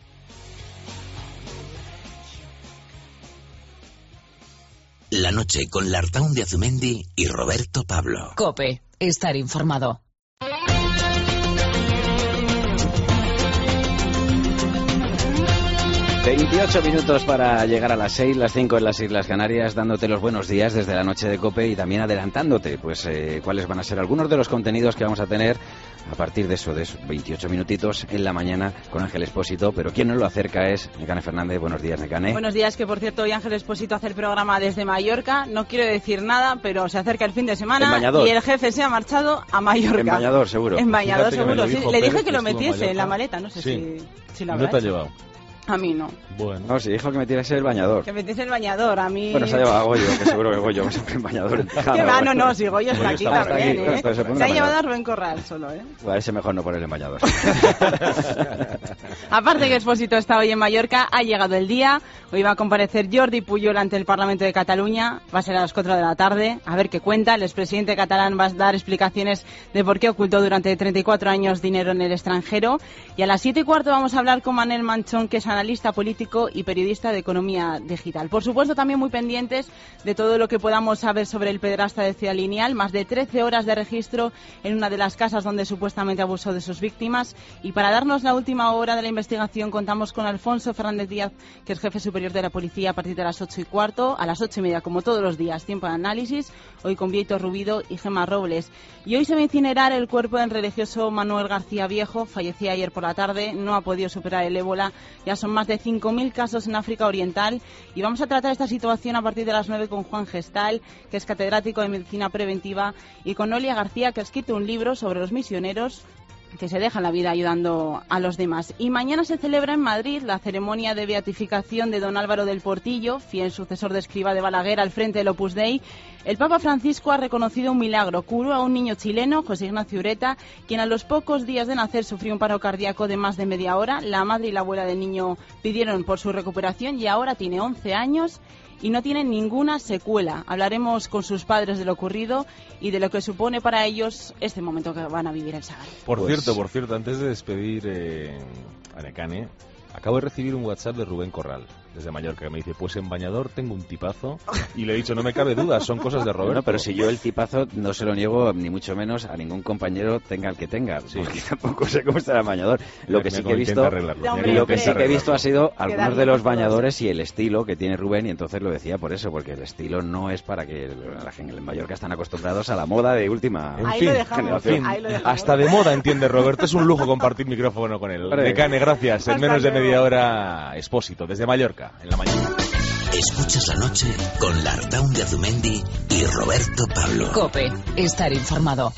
La noche con Lartaun de Azumendi y Roberto Pablo. COPE, estar informado. veintiocho minutos para llegar a las seis, las cinco en las Islas Canarias, dándote los buenos días desde la noche de COPE y también adelantándote pues eh, cuáles van a ser algunos de los contenidos que vamos a tener a partir de eso, de esos veintiocho minutitos en la mañana con Ángel Expósito, pero quien nos lo acerca es Necane Fernández. Buenos días, Necane. Buenos días, que por cierto hoy Ángel Expósito hace el programa desde Mallorca, no quiero decir nada, pero se acerca el fin de semana y el jefe se ha marchado a Mallorca. En Bañador, seguro. En Bañador, seguro, sí. Le dije que lo Pérez, metiese en la maleta, no sé sí. si, si lo habrá ¿No te ha hecho. llevado? A mí no. Bueno. No, sí, dijo que metiese el bañador. Que metiese el bañador, a mí... Bueno, se ha llevado a Goyo, que seguro que Goyo va siempre en bañador. ¿Qué va? No, no, si Goyo está aquí está también, aquí, ¿eh? esto se, se ha llevado a Rubén Corral solo, ¿eh? Bueno, ese mejor no ponerle en bañador. Aparte que Expósito está hoy en Mallorca, ha llegado el día. Hoy va a comparecer Jordi Puyol ante el Parlamento de Cataluña. Va a ser a las cuatro de la tarde. A ver qué cuenta. El expresidente catalán va a dar explicaciones de por qué ocultó durante treinta y cuatro años dinero en el extranjero. Y a las siete y cuarto vamos a hablar con Manel Manchón, que es analista político y periodista de economía digital. Por supuesto, también muy pendientes de todo lo que podamos saber sobre el pederasta de Ciudad Lineal. Más de trece horas de registro en una de las casas donde supuestamente abusó de sus víctimas. Y para darnos la última hora de la investigación contamos con Alfonso Fernández Díaz, que es jefe superior de la policía, a partir de las ocho y cuarto, a las ocho y media, como todos los días, tiempo de análisis, hoy con Vieito Rubido y Gemma Robles. Y hoy se va a incinerar el cuerpo del religioso Manuel García Viejo, fallecía ayer por la tarde, no ha podido superar el ébola, ya son más de cinco mil casos en África Oriental y vamos a tratar esta situación a partir de las nueve con Juan Gestal, que es catedrático de Medicina Preventiva, y con Nolia García, que ha escrito un libro sobre los misioneros que se dejan la vida ayudando a los demás. Y mañana se celebra en Madrid la ceremonia de beatificación de don Álvaro del Portillo, fiel sucesor de Escrivá de Balaguer al frente del Opus Dei. El Papa Francisco ha reconocido un milagro. Curó a un niño chileno, José Ignacio Ureta, quien a los pocos días de nacer sufrió un paro cardíaco de más de media hora. La madre y la abuela del niño pidieron por su recuperación y ahora tiene once años y no tiene ninguna secuela. Hablaremos con sus padres de lo ocurrido y de lo que supone para ellos este momento que van a vivir el sábado. Por Pues... cierto, por cierto, antes de despedir eh, a Necane, acabo de recibir un WhatsApp de Rubén Corral, desde Mallorca, que me dice, pues en Bañador tengo un tipazo, y le he dicho, no me cabe duda, son cosas de Roberto. Bueno, pero si yo el tipazo no se lo niego, ni mucho menos a ningún compañero, tenga el que tenga, sí. Porque tampoco sé cómo estará el bañador. Lo que sí que he visto, lo que sí que he visto ha sido algunos de los bañadores y el estilo que tiene Rubén, y entonces lo decía por eso, porque el estilo no es para que la gente en Mallorca están acostumbrados a la moda de última en fin, generación. Hasta de moda entiende Roberto, es un lujo compartir micrófono con él. Necane, gracias. En menos de media hora, Expósito, desde Mallorca, en la mañana. Escuchas la noche con Lartaun de Azumendi y Roberto Pablo. COPE, estar informado.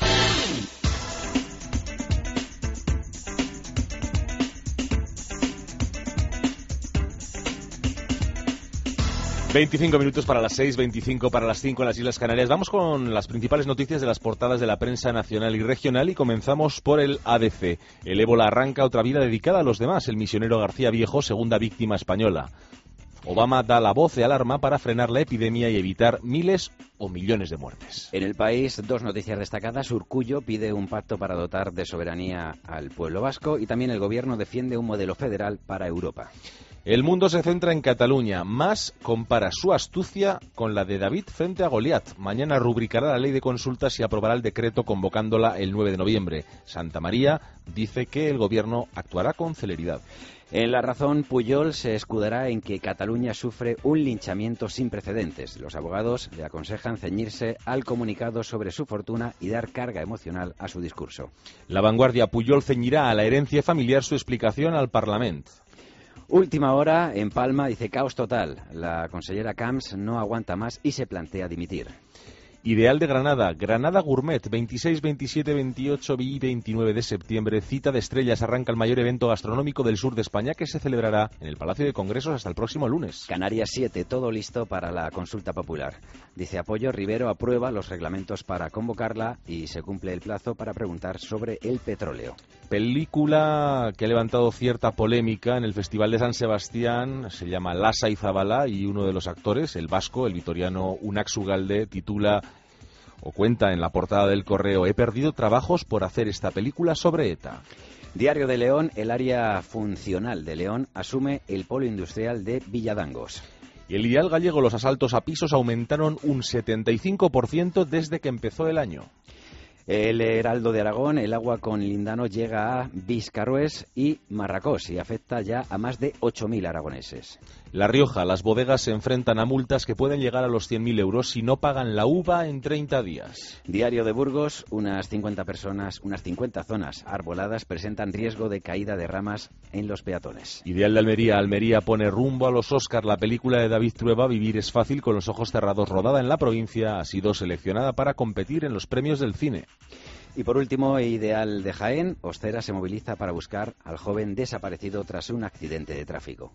veinticinco minutos para las seis, veinticinco para las cinco en las Islas Canarias. Vamos con las principales noticias de las portadas de la prensa nacional y regional y comenzamos por el A B C. El ébola arranca otra vida dedicada a los demás. El misionero García Viejo, segunda víctima española. Obama da la voz de alarma para frenar la epidemia y evitar miles o millones de muertes. En el país, dos noticias destacadas. Urkullu pide un pacto para dotar de soberanía al pueblo vasco y también el gobierno defiende un modelo federal para Europa. El Mundo se centra en Cataluña. Mas compara su astucia con la de David frente a Goliat. Mañana rubricará la ley de consultas y aprobará el decreto convocándola el nueve de noviembre. Santa María dice que el gobierno actuará con celeridad. En La Razón, Pujol se escudará en que Cataluña sufre un linchamiento sin precedentes. Los abogados le aconsejan ceñirse al comunicado sobre su fortuna y dar carga emocional a su discurso. La Vanguardia, Pujol ceñirá a la herencia familiar su explicación al Parlamento. Última hora, en Palma, dice caos total. La consellera Camps no aguanta más y se plantea dimitir. Ideal de Granada, Granada Gourmet, veintiséis, veintisiete, veintiocho y veintinueve de septiembre, cita de estrellas, arranca el mayor evento gastronómico del sur de España que se celebrará en el Palacio de Congresos hasta el próximo lunes. Canarias siete, todo listo para la consulta popular. Dice Apoyo, Rivero aprueba los reglamentos para convocarla y se cumple el plazo para preguntar sobre el petróleo. Película que ha levantado cierta polémica en el Festival de San Sebastián, se llama Lasa y Zabala y uno de los actores, el vasco, el vitoriano Unax Ugalde, titula o cuenta en la portada del Correo: he perdido trabajos por hacer esta película sobre ETA. Diario de León, el área funcional de León asume el polo industrial de Villadangos. Y el Ideal gallego, los asaltos a pisos aumentaron un setenta y cinco por ciento desde que empezó el año. El Heraldo de Aragón, el agua con lindano llega a Viscarrués y Marracós y afecta ya a más de ocho mil aragoneses. La Rioja, las bodegas se enfrentan a multas que pueden llegar a los cien mil euros si no pagan la uva en treinta días. Diario de Burgos, unas cincuenta personas, unas cincuenta zonas arboladas presentan riesgo de caída de ramas en los peatones. Ideal de Almería, Almería pone rumbo a los Oscar. La película de David Trueba, Vivir es fácil con los ojos cerrados, rodada en la provincia, ha sido seleccionada para competir en los premios del cine. Y por último, Ideal de Jaén, Ostera se moviliza para buscar al joven desaparecido tras un accidente de tráfico.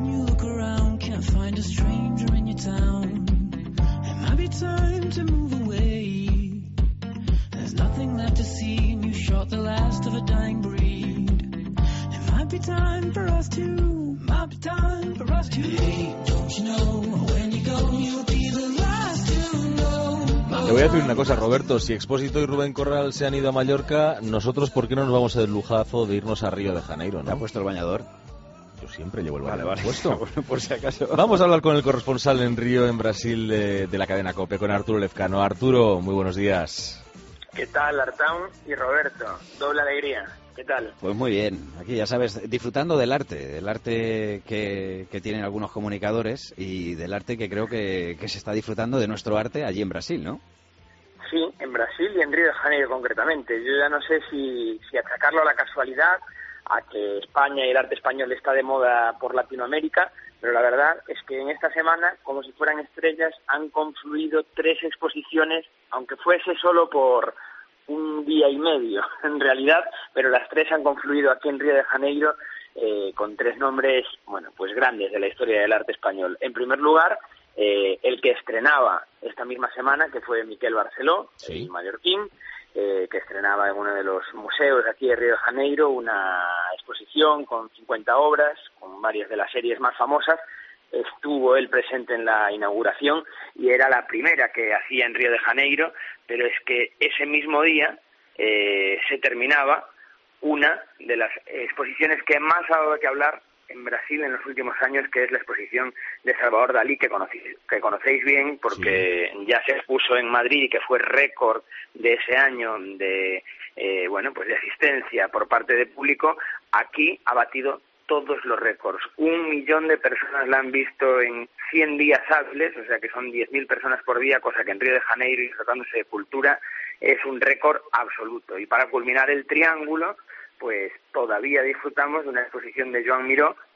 Le voy a decir una cosa, Roberto, si Expósito y Rubén Corral se han ido a Mallorca, nosotros, ¿por qué no nos vamos a dar el lujazo de irnos a Río de Janeiro, no? ¿Te ha puesto el bañador? Yo siempre llevo el bañador vale, vale. puesto. Por si acaso. Vamos a hablar con el corresponsal en Río, en Brasil, de, de la cadena COPE, con Arturo Lezcano. Arturo, muy buenos días. ¿Qué tal, Lartaun y Roberto? Doble alegría. ¿Qué tal? Pues muy bien, aquí ya sabes, disfrutando del arte, del arte que, que tienen algunos comunicadores y del arte que creo que, que se está disfrutando de nuestro arte allí en Brasil, ¿no? Sí, en Brasil y en Río de Janeiro concretamente. Yo ya no sé si, si achacarlo a la casualidad, a que España y el arte español está de moda por Latinoamérica, pero la verdad es que en esta semana, como si fueran estrellas, han confluido tres exposiciones, aunque fuese solo por un día y medio en realidad, pero las tres han confluido aquí en Río de Janeiro eh, con tres nombres, bueno, pues grandes de la historia del arte español. En primer lugar, eh, el que estrenaba esta misma semana, que fue Miquel Barceló, sí. el mallorquín, eh, que estrenaba en uno de los museos de aquí de Río de Janeiro una exposición con cincuenta obras, con varias de las series más famosas. Estuvo él presente en la inauguración y era la primera que hacía en Río de Janeiro, pero es que ese mismo día eh, se terminaba una de las exposiciones que más ha dado que hablar en Brasil en los últimos años, que es la exposición de Salvador Dalí, que conocéis, que conocéis bien porque sí. ya se expuso en Madrid y que fue récord de ese año de eh, bueno pues de asistencia por parte del público. Aquí ha batido todos los récords. Un millón de personas la han visto en cien días hábiles, o sea que son diez mil personas por día, cosa que en Río de Janeiro y tratándose de cultura es un récord absoluto. Y para culminar el triángulo, pues todavía disfrutamos de una exposición de Joan Miró,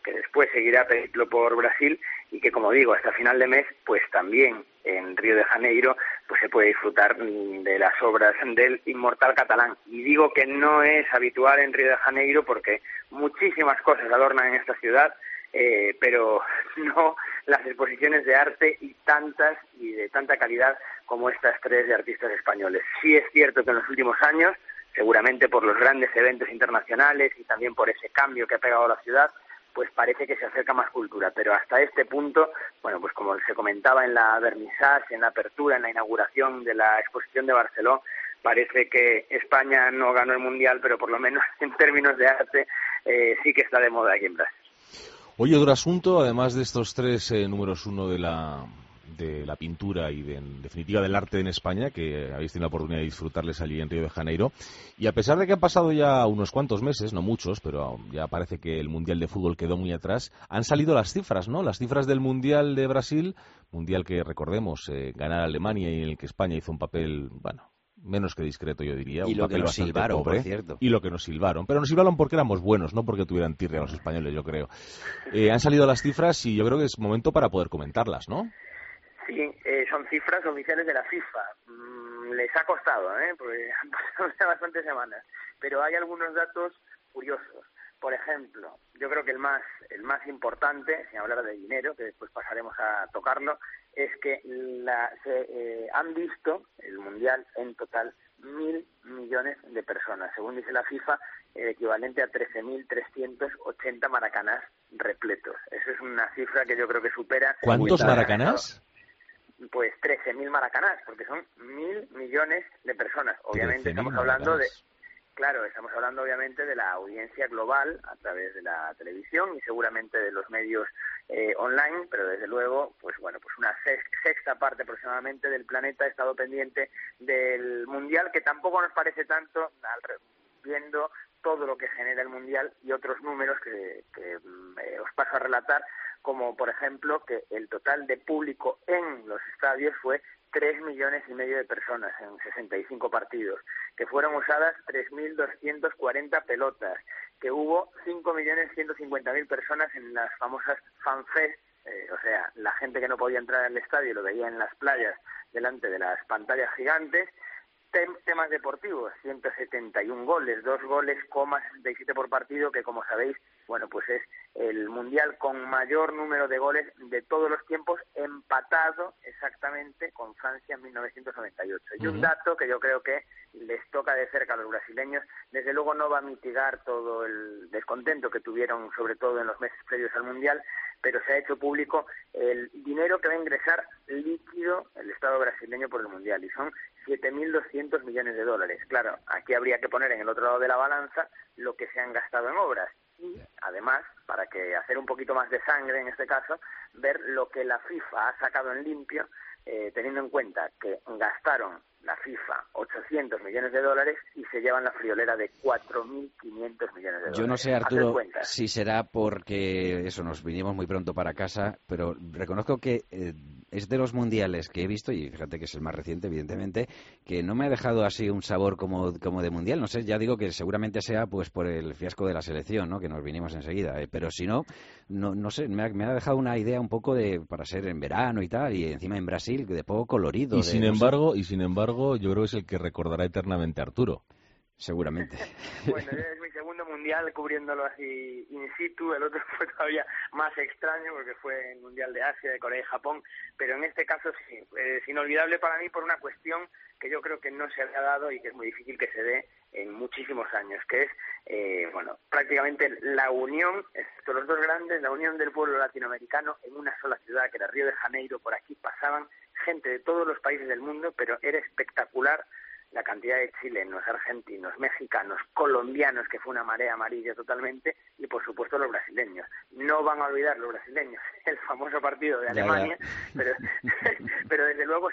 que después seguirá periplo por Brasil y que, como digo, hasta final de mes, pues también en Río de Janeiro pues se puede disfrutar de las obras del inmortal catalán. Y digo que no es habitual en Río de Janeiro porque muchísimas cosas adornan en esta ciudad, eh, pero no las exposiciones de arte y tantas y de tanta calidad como estas tres de artistas españoles. Sí es cierto que en los últimos años, seguramente por los grandes eventos internacionales y también por ese cambio que ha pegado la ciudad, pues parece que se acerca más cultura, pero hasta este punto, bueno, pues como se comentaba en la vernissage, en la apertura, en la inauguración de la exposición de Barcelona, parece que España no ganó el Mundial, pero por lo menos en términos de arte eh, sí que está de moda aquí en Brasil. Oye, otro asunto, además de estos tres eh, números uno de la de la pintura y de, en definitiva del arte en España, que habéis tenido la oportunidad de disfrutarles allí en Río de Janeiro, y a pesar de que han pasado ya unos cuantos meses, no muchos, pero ya parece que el Mundial de Fútbol quedó muy atrás, han salido las cifras, ¿no? Las cifras del Mundial de Brasil, Mundial que recordemos, eh, ganar a Alemania y en el que España hizo un papel, bueno, menos que discreto, yo diría. Y un lo papel que nos bastante silbaron, pobre, por cierto. Y lo que nos silbaron. Pero nos silbaron porque éramos buenos, no porque tuvieran tirria los españoles, yo creo. Eh, han salido las cifras y yo creo que es momento para poder comentarlas, ¿no? Sí, eh, son cifras oficiales de la FIFA. Mm, les ha costado, ¿eh? Porque han pasado ya bastantes semanas. Pero hay algunos datos curiosos. Por ejemplo, yo creo que el más el más importante, sin hablar de dinero, que después pasaremos a tocarlo, es que la, se eh, han visto el Mundial en total mil millones de personas. Según dice la FIFA, el equivalente a trece mil trescientos ochenta maracanás repletos. Eso es una cifra que yo creo que supera... ¿Cuántos maracanás? Pues trece mil maracanás, porque son mil millones de personas. Obviamente estamos hablando de... Claro, estamos hablando obviamente de la audiencia global a través de la televisión y seguramente de los medios eh, online, pero desde luego, pues bueno, pues una sexta parte aproximadamente del planeta ha estado pendiente del Mundial, que tampoco nos parece tanto al, viendo todo lo que genera el Mundial y otros números que, que eh, os paso a relatar, como por ejemplo que el total de público en los estadios fue tres millones y medio de personas en sesenta y cinco partidos, que fueron usadas tres mil doscientas cuarenta pelotas, que hubo cinco millones ciento cincuenta mil personas en las famosas fanfest, eh, o sea, la gente que no podía entrar al estadio lo veía en las playas delante de las pantallas gigantes. Tem- temas deportivos, ciento setenta y uno goles, dos goles, coma sesenta y siete por partido, que como sabéis, bueno, pues es el mundial con mayor número de goles de todos los tiempos, empatado exactamente con Francia en mil novecientos noventa y ocho. Y un dato que yo creo que les toca de cerca a los brasileños, desde luego no va a mitigar todo el descontento que tuvieron, sobre todo en los meses previos al mundial, pero se ha hecho público el dinero que va a ingresar líquido el Estado brasileño por el mundial, y son siete mil doscientos millones de dólares. Claro, aquí habría que poner en el otro lado de la balanza lo que se han gastado en obras y, además, para que hacer un poquito más de sangre en este caso, ver lo que la FIFA ha sacado en limpio, eh, teniendo en cuenta que gastaron la FIFA ochocientos millones de dólares y se llevan la friolera de cuatro mil quinientos millones de dólares. Yo no sé, Arturo, si será porque eso nos vinimos muy pronto para casa, pero reconozco que eh, es de los mundiales que he visto, y fíjate que es el más reciente, evidentemente, que no me ha dejado así un sabor como, como de mundial. No sé, ya digo que seguramente sea pues por el fiasco de la selección, ¿no? Que nos vinimos enseguida, eh, pero si no, no, no sé, me ha, me ha dejado una idea un poco de para ser en verano y tal, y encima en Brasil, de poco colorido. Y de, sin no embargo, sé. y sin embargo, yo creo que es el que recordará eternamente a Arturo. Seguramente. Bueno, es mi segundo mundial cubriéndolo así in situ, el otro fue todavía más extraño porque fue el mundial de Asia, de Corea y Japón, pero en este caso sí, es inolvidable para mí por una cuestión que yo creo que no se había dado y que es muy difícil que se dé en muchísimos años, que es, eh, bueno, prácticamente la unión, excepto los dos grandes, la unión del pueblo latinoamericano en una sola ciudad, que era Río de Janeiro. Por aquí pasaban gente de todos los países del mundo, pero era espectacular la cantidad de chilenos, argentinos, mexicanos, colombianos, que fue una marea amarilla totalmente, y por supuesto los brasileños. No van a olvidar los brasileños el famoso partido de Alemania, pero, pero desde luego sí,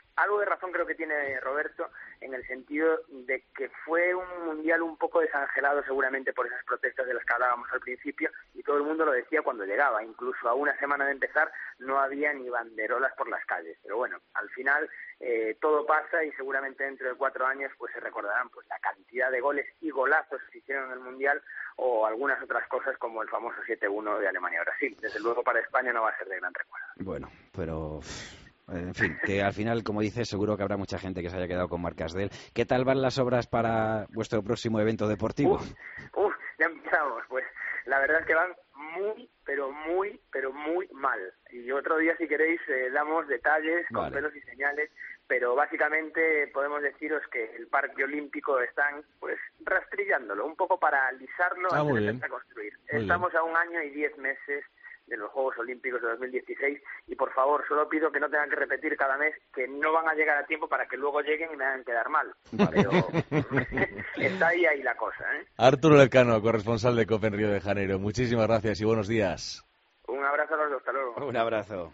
algo de razón creo que tiene Roberto en el sentido de que fue un mundial un poco desangelado seguramente por esas protestas de las que hablábamos al principio, y todo el mundo lo decía cuando llegaba, incluso a una semana de empezar no había ni banderolas por las calles, pero bueno, al final eh, todo pasa y seguramente dentro de cuatro años pues se recordarán pues la cantidad de goles y golazos que se hicieron en el mundial, o algunas otras cosas como el famoso siete uno de Alemania-Brasil. Desde luego para España no va a ser de gran recuerdo. Bueno, pero... En fin, que al final, como dices, seguro que habrá mucha gente que se haya quedado con marcas de él. ¿Qué tal van las obras para vuestro próximo evento deportivo? Uf, uf, ya empezamos. Pues la verdad es que van muy, pero muy, pero muy mal. Y otro día, si queréis, eh, damos detalles con Vale. pelos y señales, pero básicamente podemos deciros que el Parque Olímpico están pues rastrillándolo, un poco para alisarlo Ah, antes muy de bien. empezar a construir. Muy Estamos a un año y diez meses de los Juegos Olímpicos de dos mil dieciséis y por favor solo pido que no tengan que repetir cada mes que no van a llegar a tiempo para que luego lleguen y me hagan quedar mal. Pero está ahí ahí la cosa, ¿eh? Arturo Lercano, corresponsal de COPE en Río de Janeiro. Muchísimas gracias y buenos días. Un abrazo a los dos, hasta luego. Un abrazo.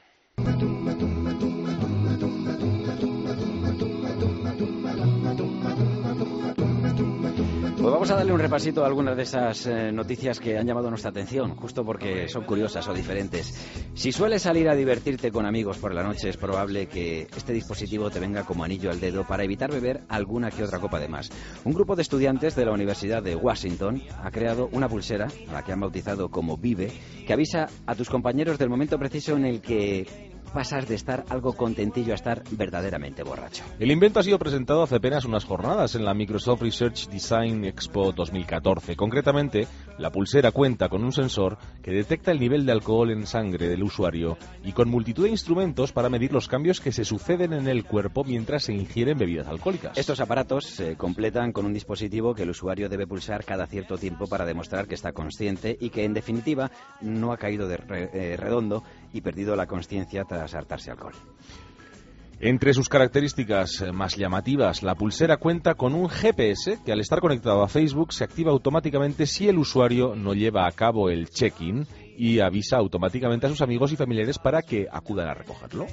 Pues vamos a darle un repasito a algunas de esas eh, noticias que han llamado nuestra atención, justo porque son curiosas o diferentes. Si sueles salir a divertirte con amigos por la noche, es probable que este dispositivo te venga como anillo al dedo para evitar beber alguna que otra copa de más. Un grupo de estudiantes de la Universidad de Washington ha creado una pulsera, a la que han bautizado como Vive, que avisa a tus compañeros del momento preciso en el que pasas de estar algo contentillo a estar verdaderamente borracho. El invento ha sido presentado hace apenas unas jornadas en la Microsoft Research Design Expo dos mil catorce. Concretamente, la pulsera cuenta con un sensor que detecta el nivel de alcohol en sangre del usuario y con multitud de instrumentos para medir los cambios que se suceden en el cuerpo mientras se ingieren bebidas alcohólicas. Estos aparatos se completan con un dispositivo que el usuario debe pulsar cada cierto tiempo para demostrar que está consciente y que, en definitiva, no ha caído de re- eh, redondo y perdido la consciencia tras hartarse alcohol. Entre sus características más llamativas, la pulsera cuenta con un G P S que, al estar conectado a Facebook, se activa automáticamente si el usuario no lleva a cabo el check-in y avisa automáticamente a sus amigos y familiares para que acudan a recogerlo.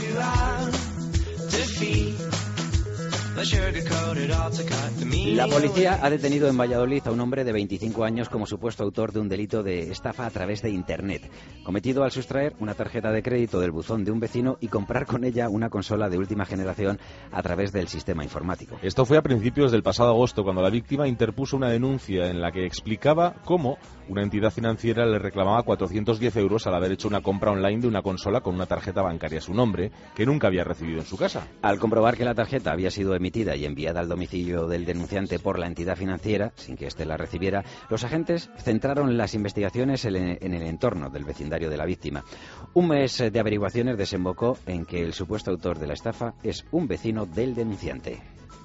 La policía ha detenido en Valladolid a un hombre de veinticinco años como supuesto autor de un delito de estafa a través de Internet, cometido al sustraer una tarjeta de crédito del buzón de un vecino y comprar con ella una consola de última generación a través del sistema informático. Esto fue a principios del pasado agosto, cuando la víctima interpuso una denuncia en la que explicaba cómo una entidad financiera le reclamaba cuatrocientos diez euros al haber hecho una compra online de una consola con una tarjeta bancaria a su nombre, que nunca había recibido en su casa. Al comprobar que la tarjeta había sido emitida y enviada al domicilio del denunciante por la entidad financiera, sin que éste la recibiera, los agentes centraron las investigaciones en el entorno del vecindario de la víctima. Un mes de averiguaciones desembocó en que el supuesto autor de la estafa es un vecino del denunciante.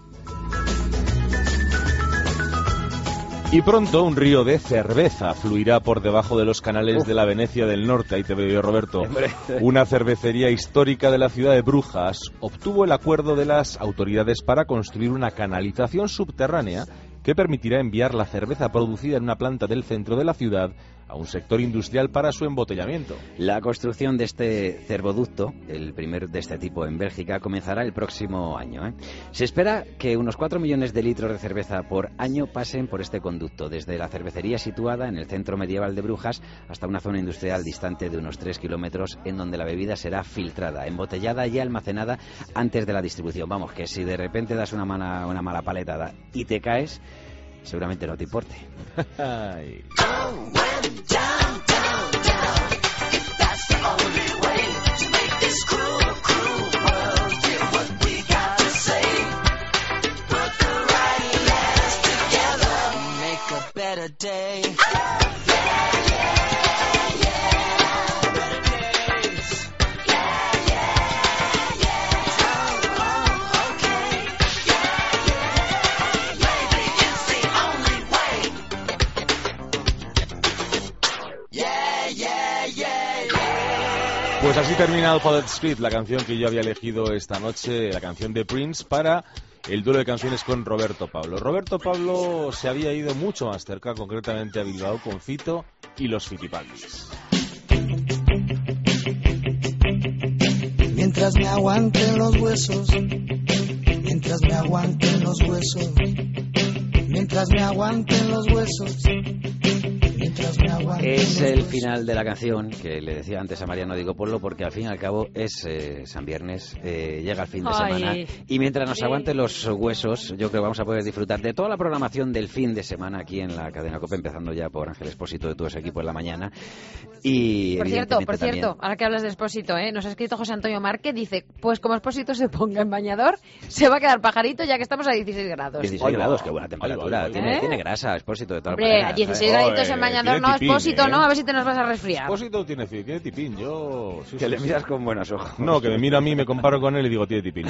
Y pronto un río de cerveza fluirá por debajo de los canales de la Venecia del Norte. Ahí te veo yo, Roberto. Una cervecería histórica de la ciudad de Brujas obtuvo el acuerdo de las autoridades para construir una canalización subterránea que permitirá enviar la cerveza producida en una planta del centro de la ciudad a un sector industrial para su embotellamiento. La construcción de este cervoducto, el primer de este tipo en Bélgica, comenzará el próximo año, ¿eh? Se espera que unos cuatro millones de litros de cerveza por año pasen por este conducto, desde la cervecería situada en el centro medieval de Brujas hasta una zona industrial distante de unos tres kilómetros, en donde la bebida será filtrada, embotellada y almacenada antes de la distribución. Vamos, que si de repente das una mala, una mala paletada y te caes, seguramente no te importe. Pues así termina Alphabet Street, la canción que yo había elegido esta noche, la canción de Prince, para el duelo de canciones con Roberto Pablo. Roberto Pablo se había ido mucho más cerca, concretamente a Bilbao, con Fito y los Fitipaldis. mientras me aguanten los huesos, mientras me aguanten los huesos, mientras me aguanten los huesos. Es el final de la canción que le decía antes a Mariano Diego Polo, porque al fin y al cabo es eh, San Viernes, eh, llega el fin de Ay. semana y mientras nos aguanten los huesos, yo creo que vamos a poder disfrutar de toda la programación del fin de semana aquí en la cadena COPE, empezando ya por Ángel Expósito de todo ese equipo en la mañana. Y Por cierto, por también... cierto, ahora que hablas de Expósito, ¿eh? nos ha escrito José Antonio Márquez, dice, pues como Expósito se ponga en bañador, se va a quedar pajarito ya que estamos a dieciséis grados. dieciséis grados, qué buena temperatura. Ay, Tiene, ¿Eh? tiene grasa, Expósito, de todas Hombre, maneras. a dieciséis ¿sabes? graditos en bañador, tiene no, tipín, Expósito, ¿eh? ¿no? A ver si te nos vas a resfriar. Expósito tiene, tiene tipín, yo... Sí, Que sí, le sí. miras con buenos ojos. No, que me mira a mí, me comparo con él y digo, tiene tipín.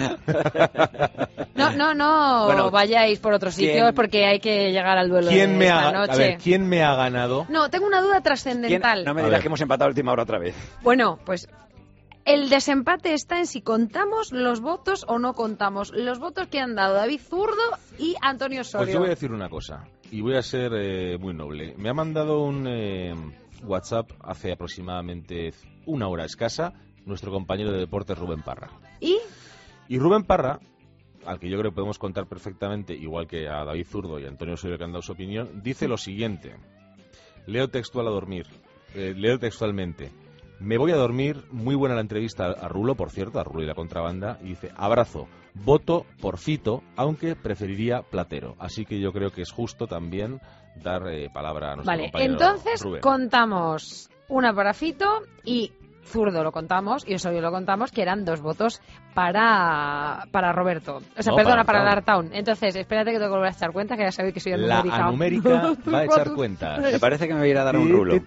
No, no, no Bueno, vayáis por otros ¿quién- sitios porque hay que llegar al duelo ¿Quién de me esta ha, noche. a ver, ¿quién me ha ganado? No, tengo una duda ¿Quién? trascendental. No me A digas ver. que hemos empatado a última hora otra vez. Bueno, pues el desempate está en si contamos los votos o no contamos los votos que han dado David Zurdo y Antonio Osorio. Pues yo voy a decir una cosa, y voy a ser eh, muy noble. Me ha mandado un eh, WhatsApp hace aproximadamente una hora escasa nuestro compañero de deportes Rubén Parra. ¿Y? Y Rubén Parra, al que yo creo que podemos contar perfectamente, igual que a David Zurdo y a Antonio Osorio que han dado su opinión, dice lo siguiente. Leo textual a dormir. Eh, leo textualmente. Me voy a dormir. Muy buena la entrevista a Rulo, por cierto, a Rulo y la contrabanda. Y dice, abrazo. Voto por Fito, aunque preferiría Platero. Así que yo creo que es justo también dar eh, palabra a nuestro Vale, compañero entonces Rubén. contamos una para Fito y Zurdo lo contamos y Osorio lo contamos, que eran dos votos para, para Roberto. O sea, No, perdona, para para Lartown. Lartown. Entonces, espérate que tengo que volver a echar cuenta, que ya sabéis que soy La anumérica. anumérica va a echar cuentas. Me parece que me voy a ir a dar un rulo.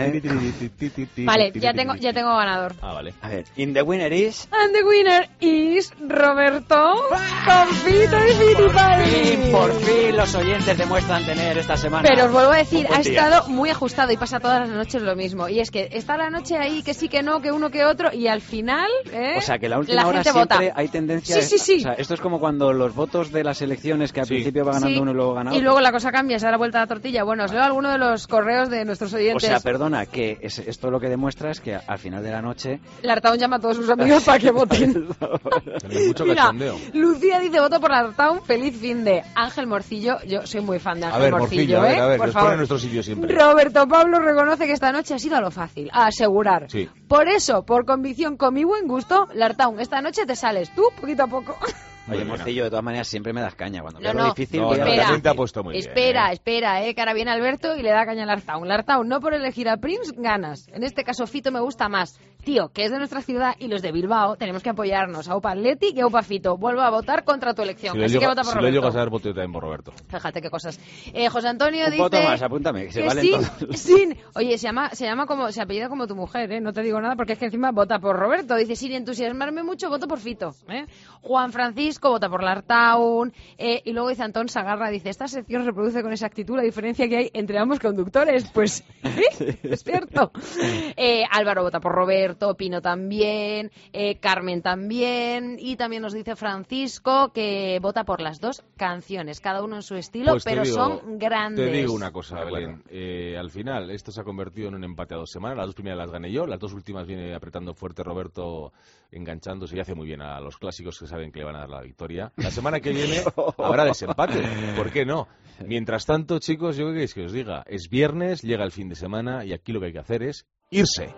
Vale, ya tengo, ya tengo ganador. Ah, vale. A ver, in the winner is... And the winner is Roberto con Fito y Fitipaldi. Por fin los oyentes demuestran tener esta semana. Pero os vuelvo a decir, un buen ha día. estado muy ajustado y pasa todas las noches lo mismo. Y es que está la noche ahí que sí, que no, que uno, que otro, y al final, ¿eh? O sea, que la última la hora gente siempre vota. hay tendencia... Sí, sí, sí. O sea, esto es como cuando los votos de las elecciones que al Sí. principio va ganando Sí. uno y luego gana Y otro. luego la cosa cambia, se da la vuelta a la tortilla. Bueno, os leo alguno de los correos de nuestros O oyentes. sea, perdona, que es- esto lo que demuestra es que a- al final de la noche... Lartaun llama a todos sus amigos para que voten. Tenéis mucho Mira, cachondeo. Lucía dice, voto por Lartaun, feliz fin de Ángel Morcillo. Yo soy muy fan de A Ángel ver, Morcillo, Morcillo, a ver, ¿eh? a ver, Por nos favor. pone en nuestro sitio siempre. Roberto Pablo reconoce que esta noche ha sido a lo fácil, a asegurar. Sí. Por eso, por convicción, con mi buen gusto, Lartaun, esta noche te sales tú, poquito a poco. Oye, Bueno. Morcillo, de todas maneras, siempre me das caña. Cuando No, veo lo no, difícil... No, voy a no, lo espera. también te ha fácil. puesto muy bien. espera, ¿eh? espera, eh, que ahora viene Alberto y le da caña a Lartaun. Lartaun, no por elegir a Prince, ganas. En este caso, Fito me gusta más. Tío, que es de nuestra ciudad y los de Bilbao tenemos que apoyarnos a Upa Athletic y a Upa Fito. Vuelvo a votar contra tu elección. Si lo Así que llego- vota por si lo Roberto. llego a saber, voto yo también por Roberto. Fíjate qué cosas. Eh, José Antonio Un dice... voto más, apúntame, que se que valen sin, todos. sin- Oye, se llama, se llama como, se apellida como tu mujer, ¿eh? No te digo nada porque es que encima vota por Roberto. Dice, sin entusiasmarme mucho, voto por Fito. ¿eh? Juan Francisco vota por Lartaun. Eh, y luego dice Antón Sagarra, dice, esta sección reproduce con exactitud la diferencia que hay entre ambos conductores. Pues sí, es cierto. Eh, Álvaro vota por Roberto, Pino también, eh, Carmen también. Y también nos dice Francisco que vota por las dos canciones, cada uno en su estilo, Pues te pero digo- son grandes. Te digo una cosa, De acuerdo. Belén. Eh, al final, esto se ha convertido en un empate a dos semanas. Las dos primeras las gané yo, las dos últimas viene apretando fuerte Roberto, enganchándose y hace muy bien a los clásicos que saben que le van a dar la victoria. La semana que viene habrá desempate. ¿Por qué no? Mientras tanto, chicos, yo qué queréis que os diga. Es viernes, llega el fin de semana y aquí lo que hay que hacer es irse.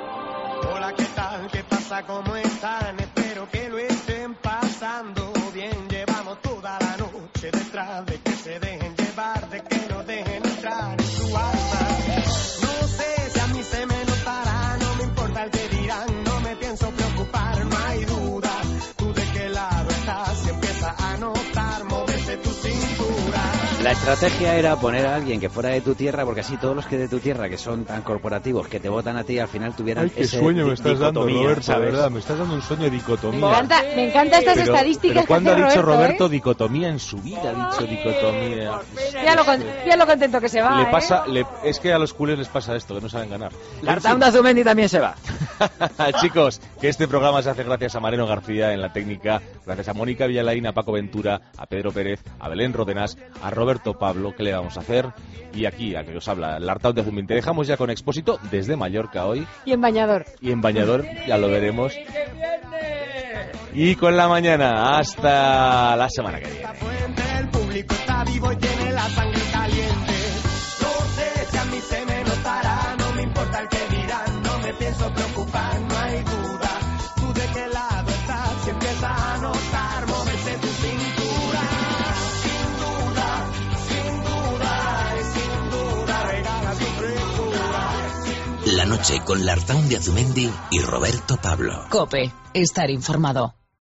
Hola, ¿qué tal? ¿Qué pasa? ¿Cómo están? Espero que lo estén pasando bien. Llevamos toda la noche detrás de que se dejen llevar, de que no dejen entrar en su alma. No sé si a mí se me notará, no me importa el que dirán, no me pienso preocupar, no hay duda. Tú de qué lado estás y empieza a notar, moverse tu cintura. La estrategia era poner a alguien que fuera de tu tierra, porque así todos los que de tu tierra, que son tan corporativos, que te votan a ti, al final tuvieran Ay, qué ese sueño me di- estás dando, dicotomía, Roberto, de ¿sabes? verdad. Me estás dando un sueño de dicotomía. Me encanta, me encanta estas Pero- estadísticas pero que ¿cuándo hace ha dicho Roberto, Roberto ¿eh? dicotomía en su vida? Ha dicho dicotomía. Mira lo, con- mira lo contento que se va, Le ¿eh? pasa, le- es que a los culés les pasa esto, que no saben ganar. Lartaun de Azumendi también se va. Chicos, que este programa se hace gracias a Mariano García en la técnica, gracias a Mónica Villalain, a Paco Ventura, a Pedro Pérez, a Belén Rodenás, a Roberto Pablo, ¿qué le vamos a hacer? Y aquí, a que os habla, Lartaun de Azumendi. Te dejamos ya con Expósito desde Mallorca hoy Y en bañador. y en Bañador, ya lo veremos. ¡Que viene! y con la mañana. Hasta la semana que viene. El público está vivo y tiene la sangre caliente. No sé si a mí se me notará, no me importa el que dirán, no me pienso preocupar, no hay duda. Tú de qué lado estás, si empiezas a notar moverse tu cintura. Sin duda, sin duda, sin duda, regala tu frescura. La noche con Lartaun de Azumendi y Roberto Pablo. COPE, estar informado.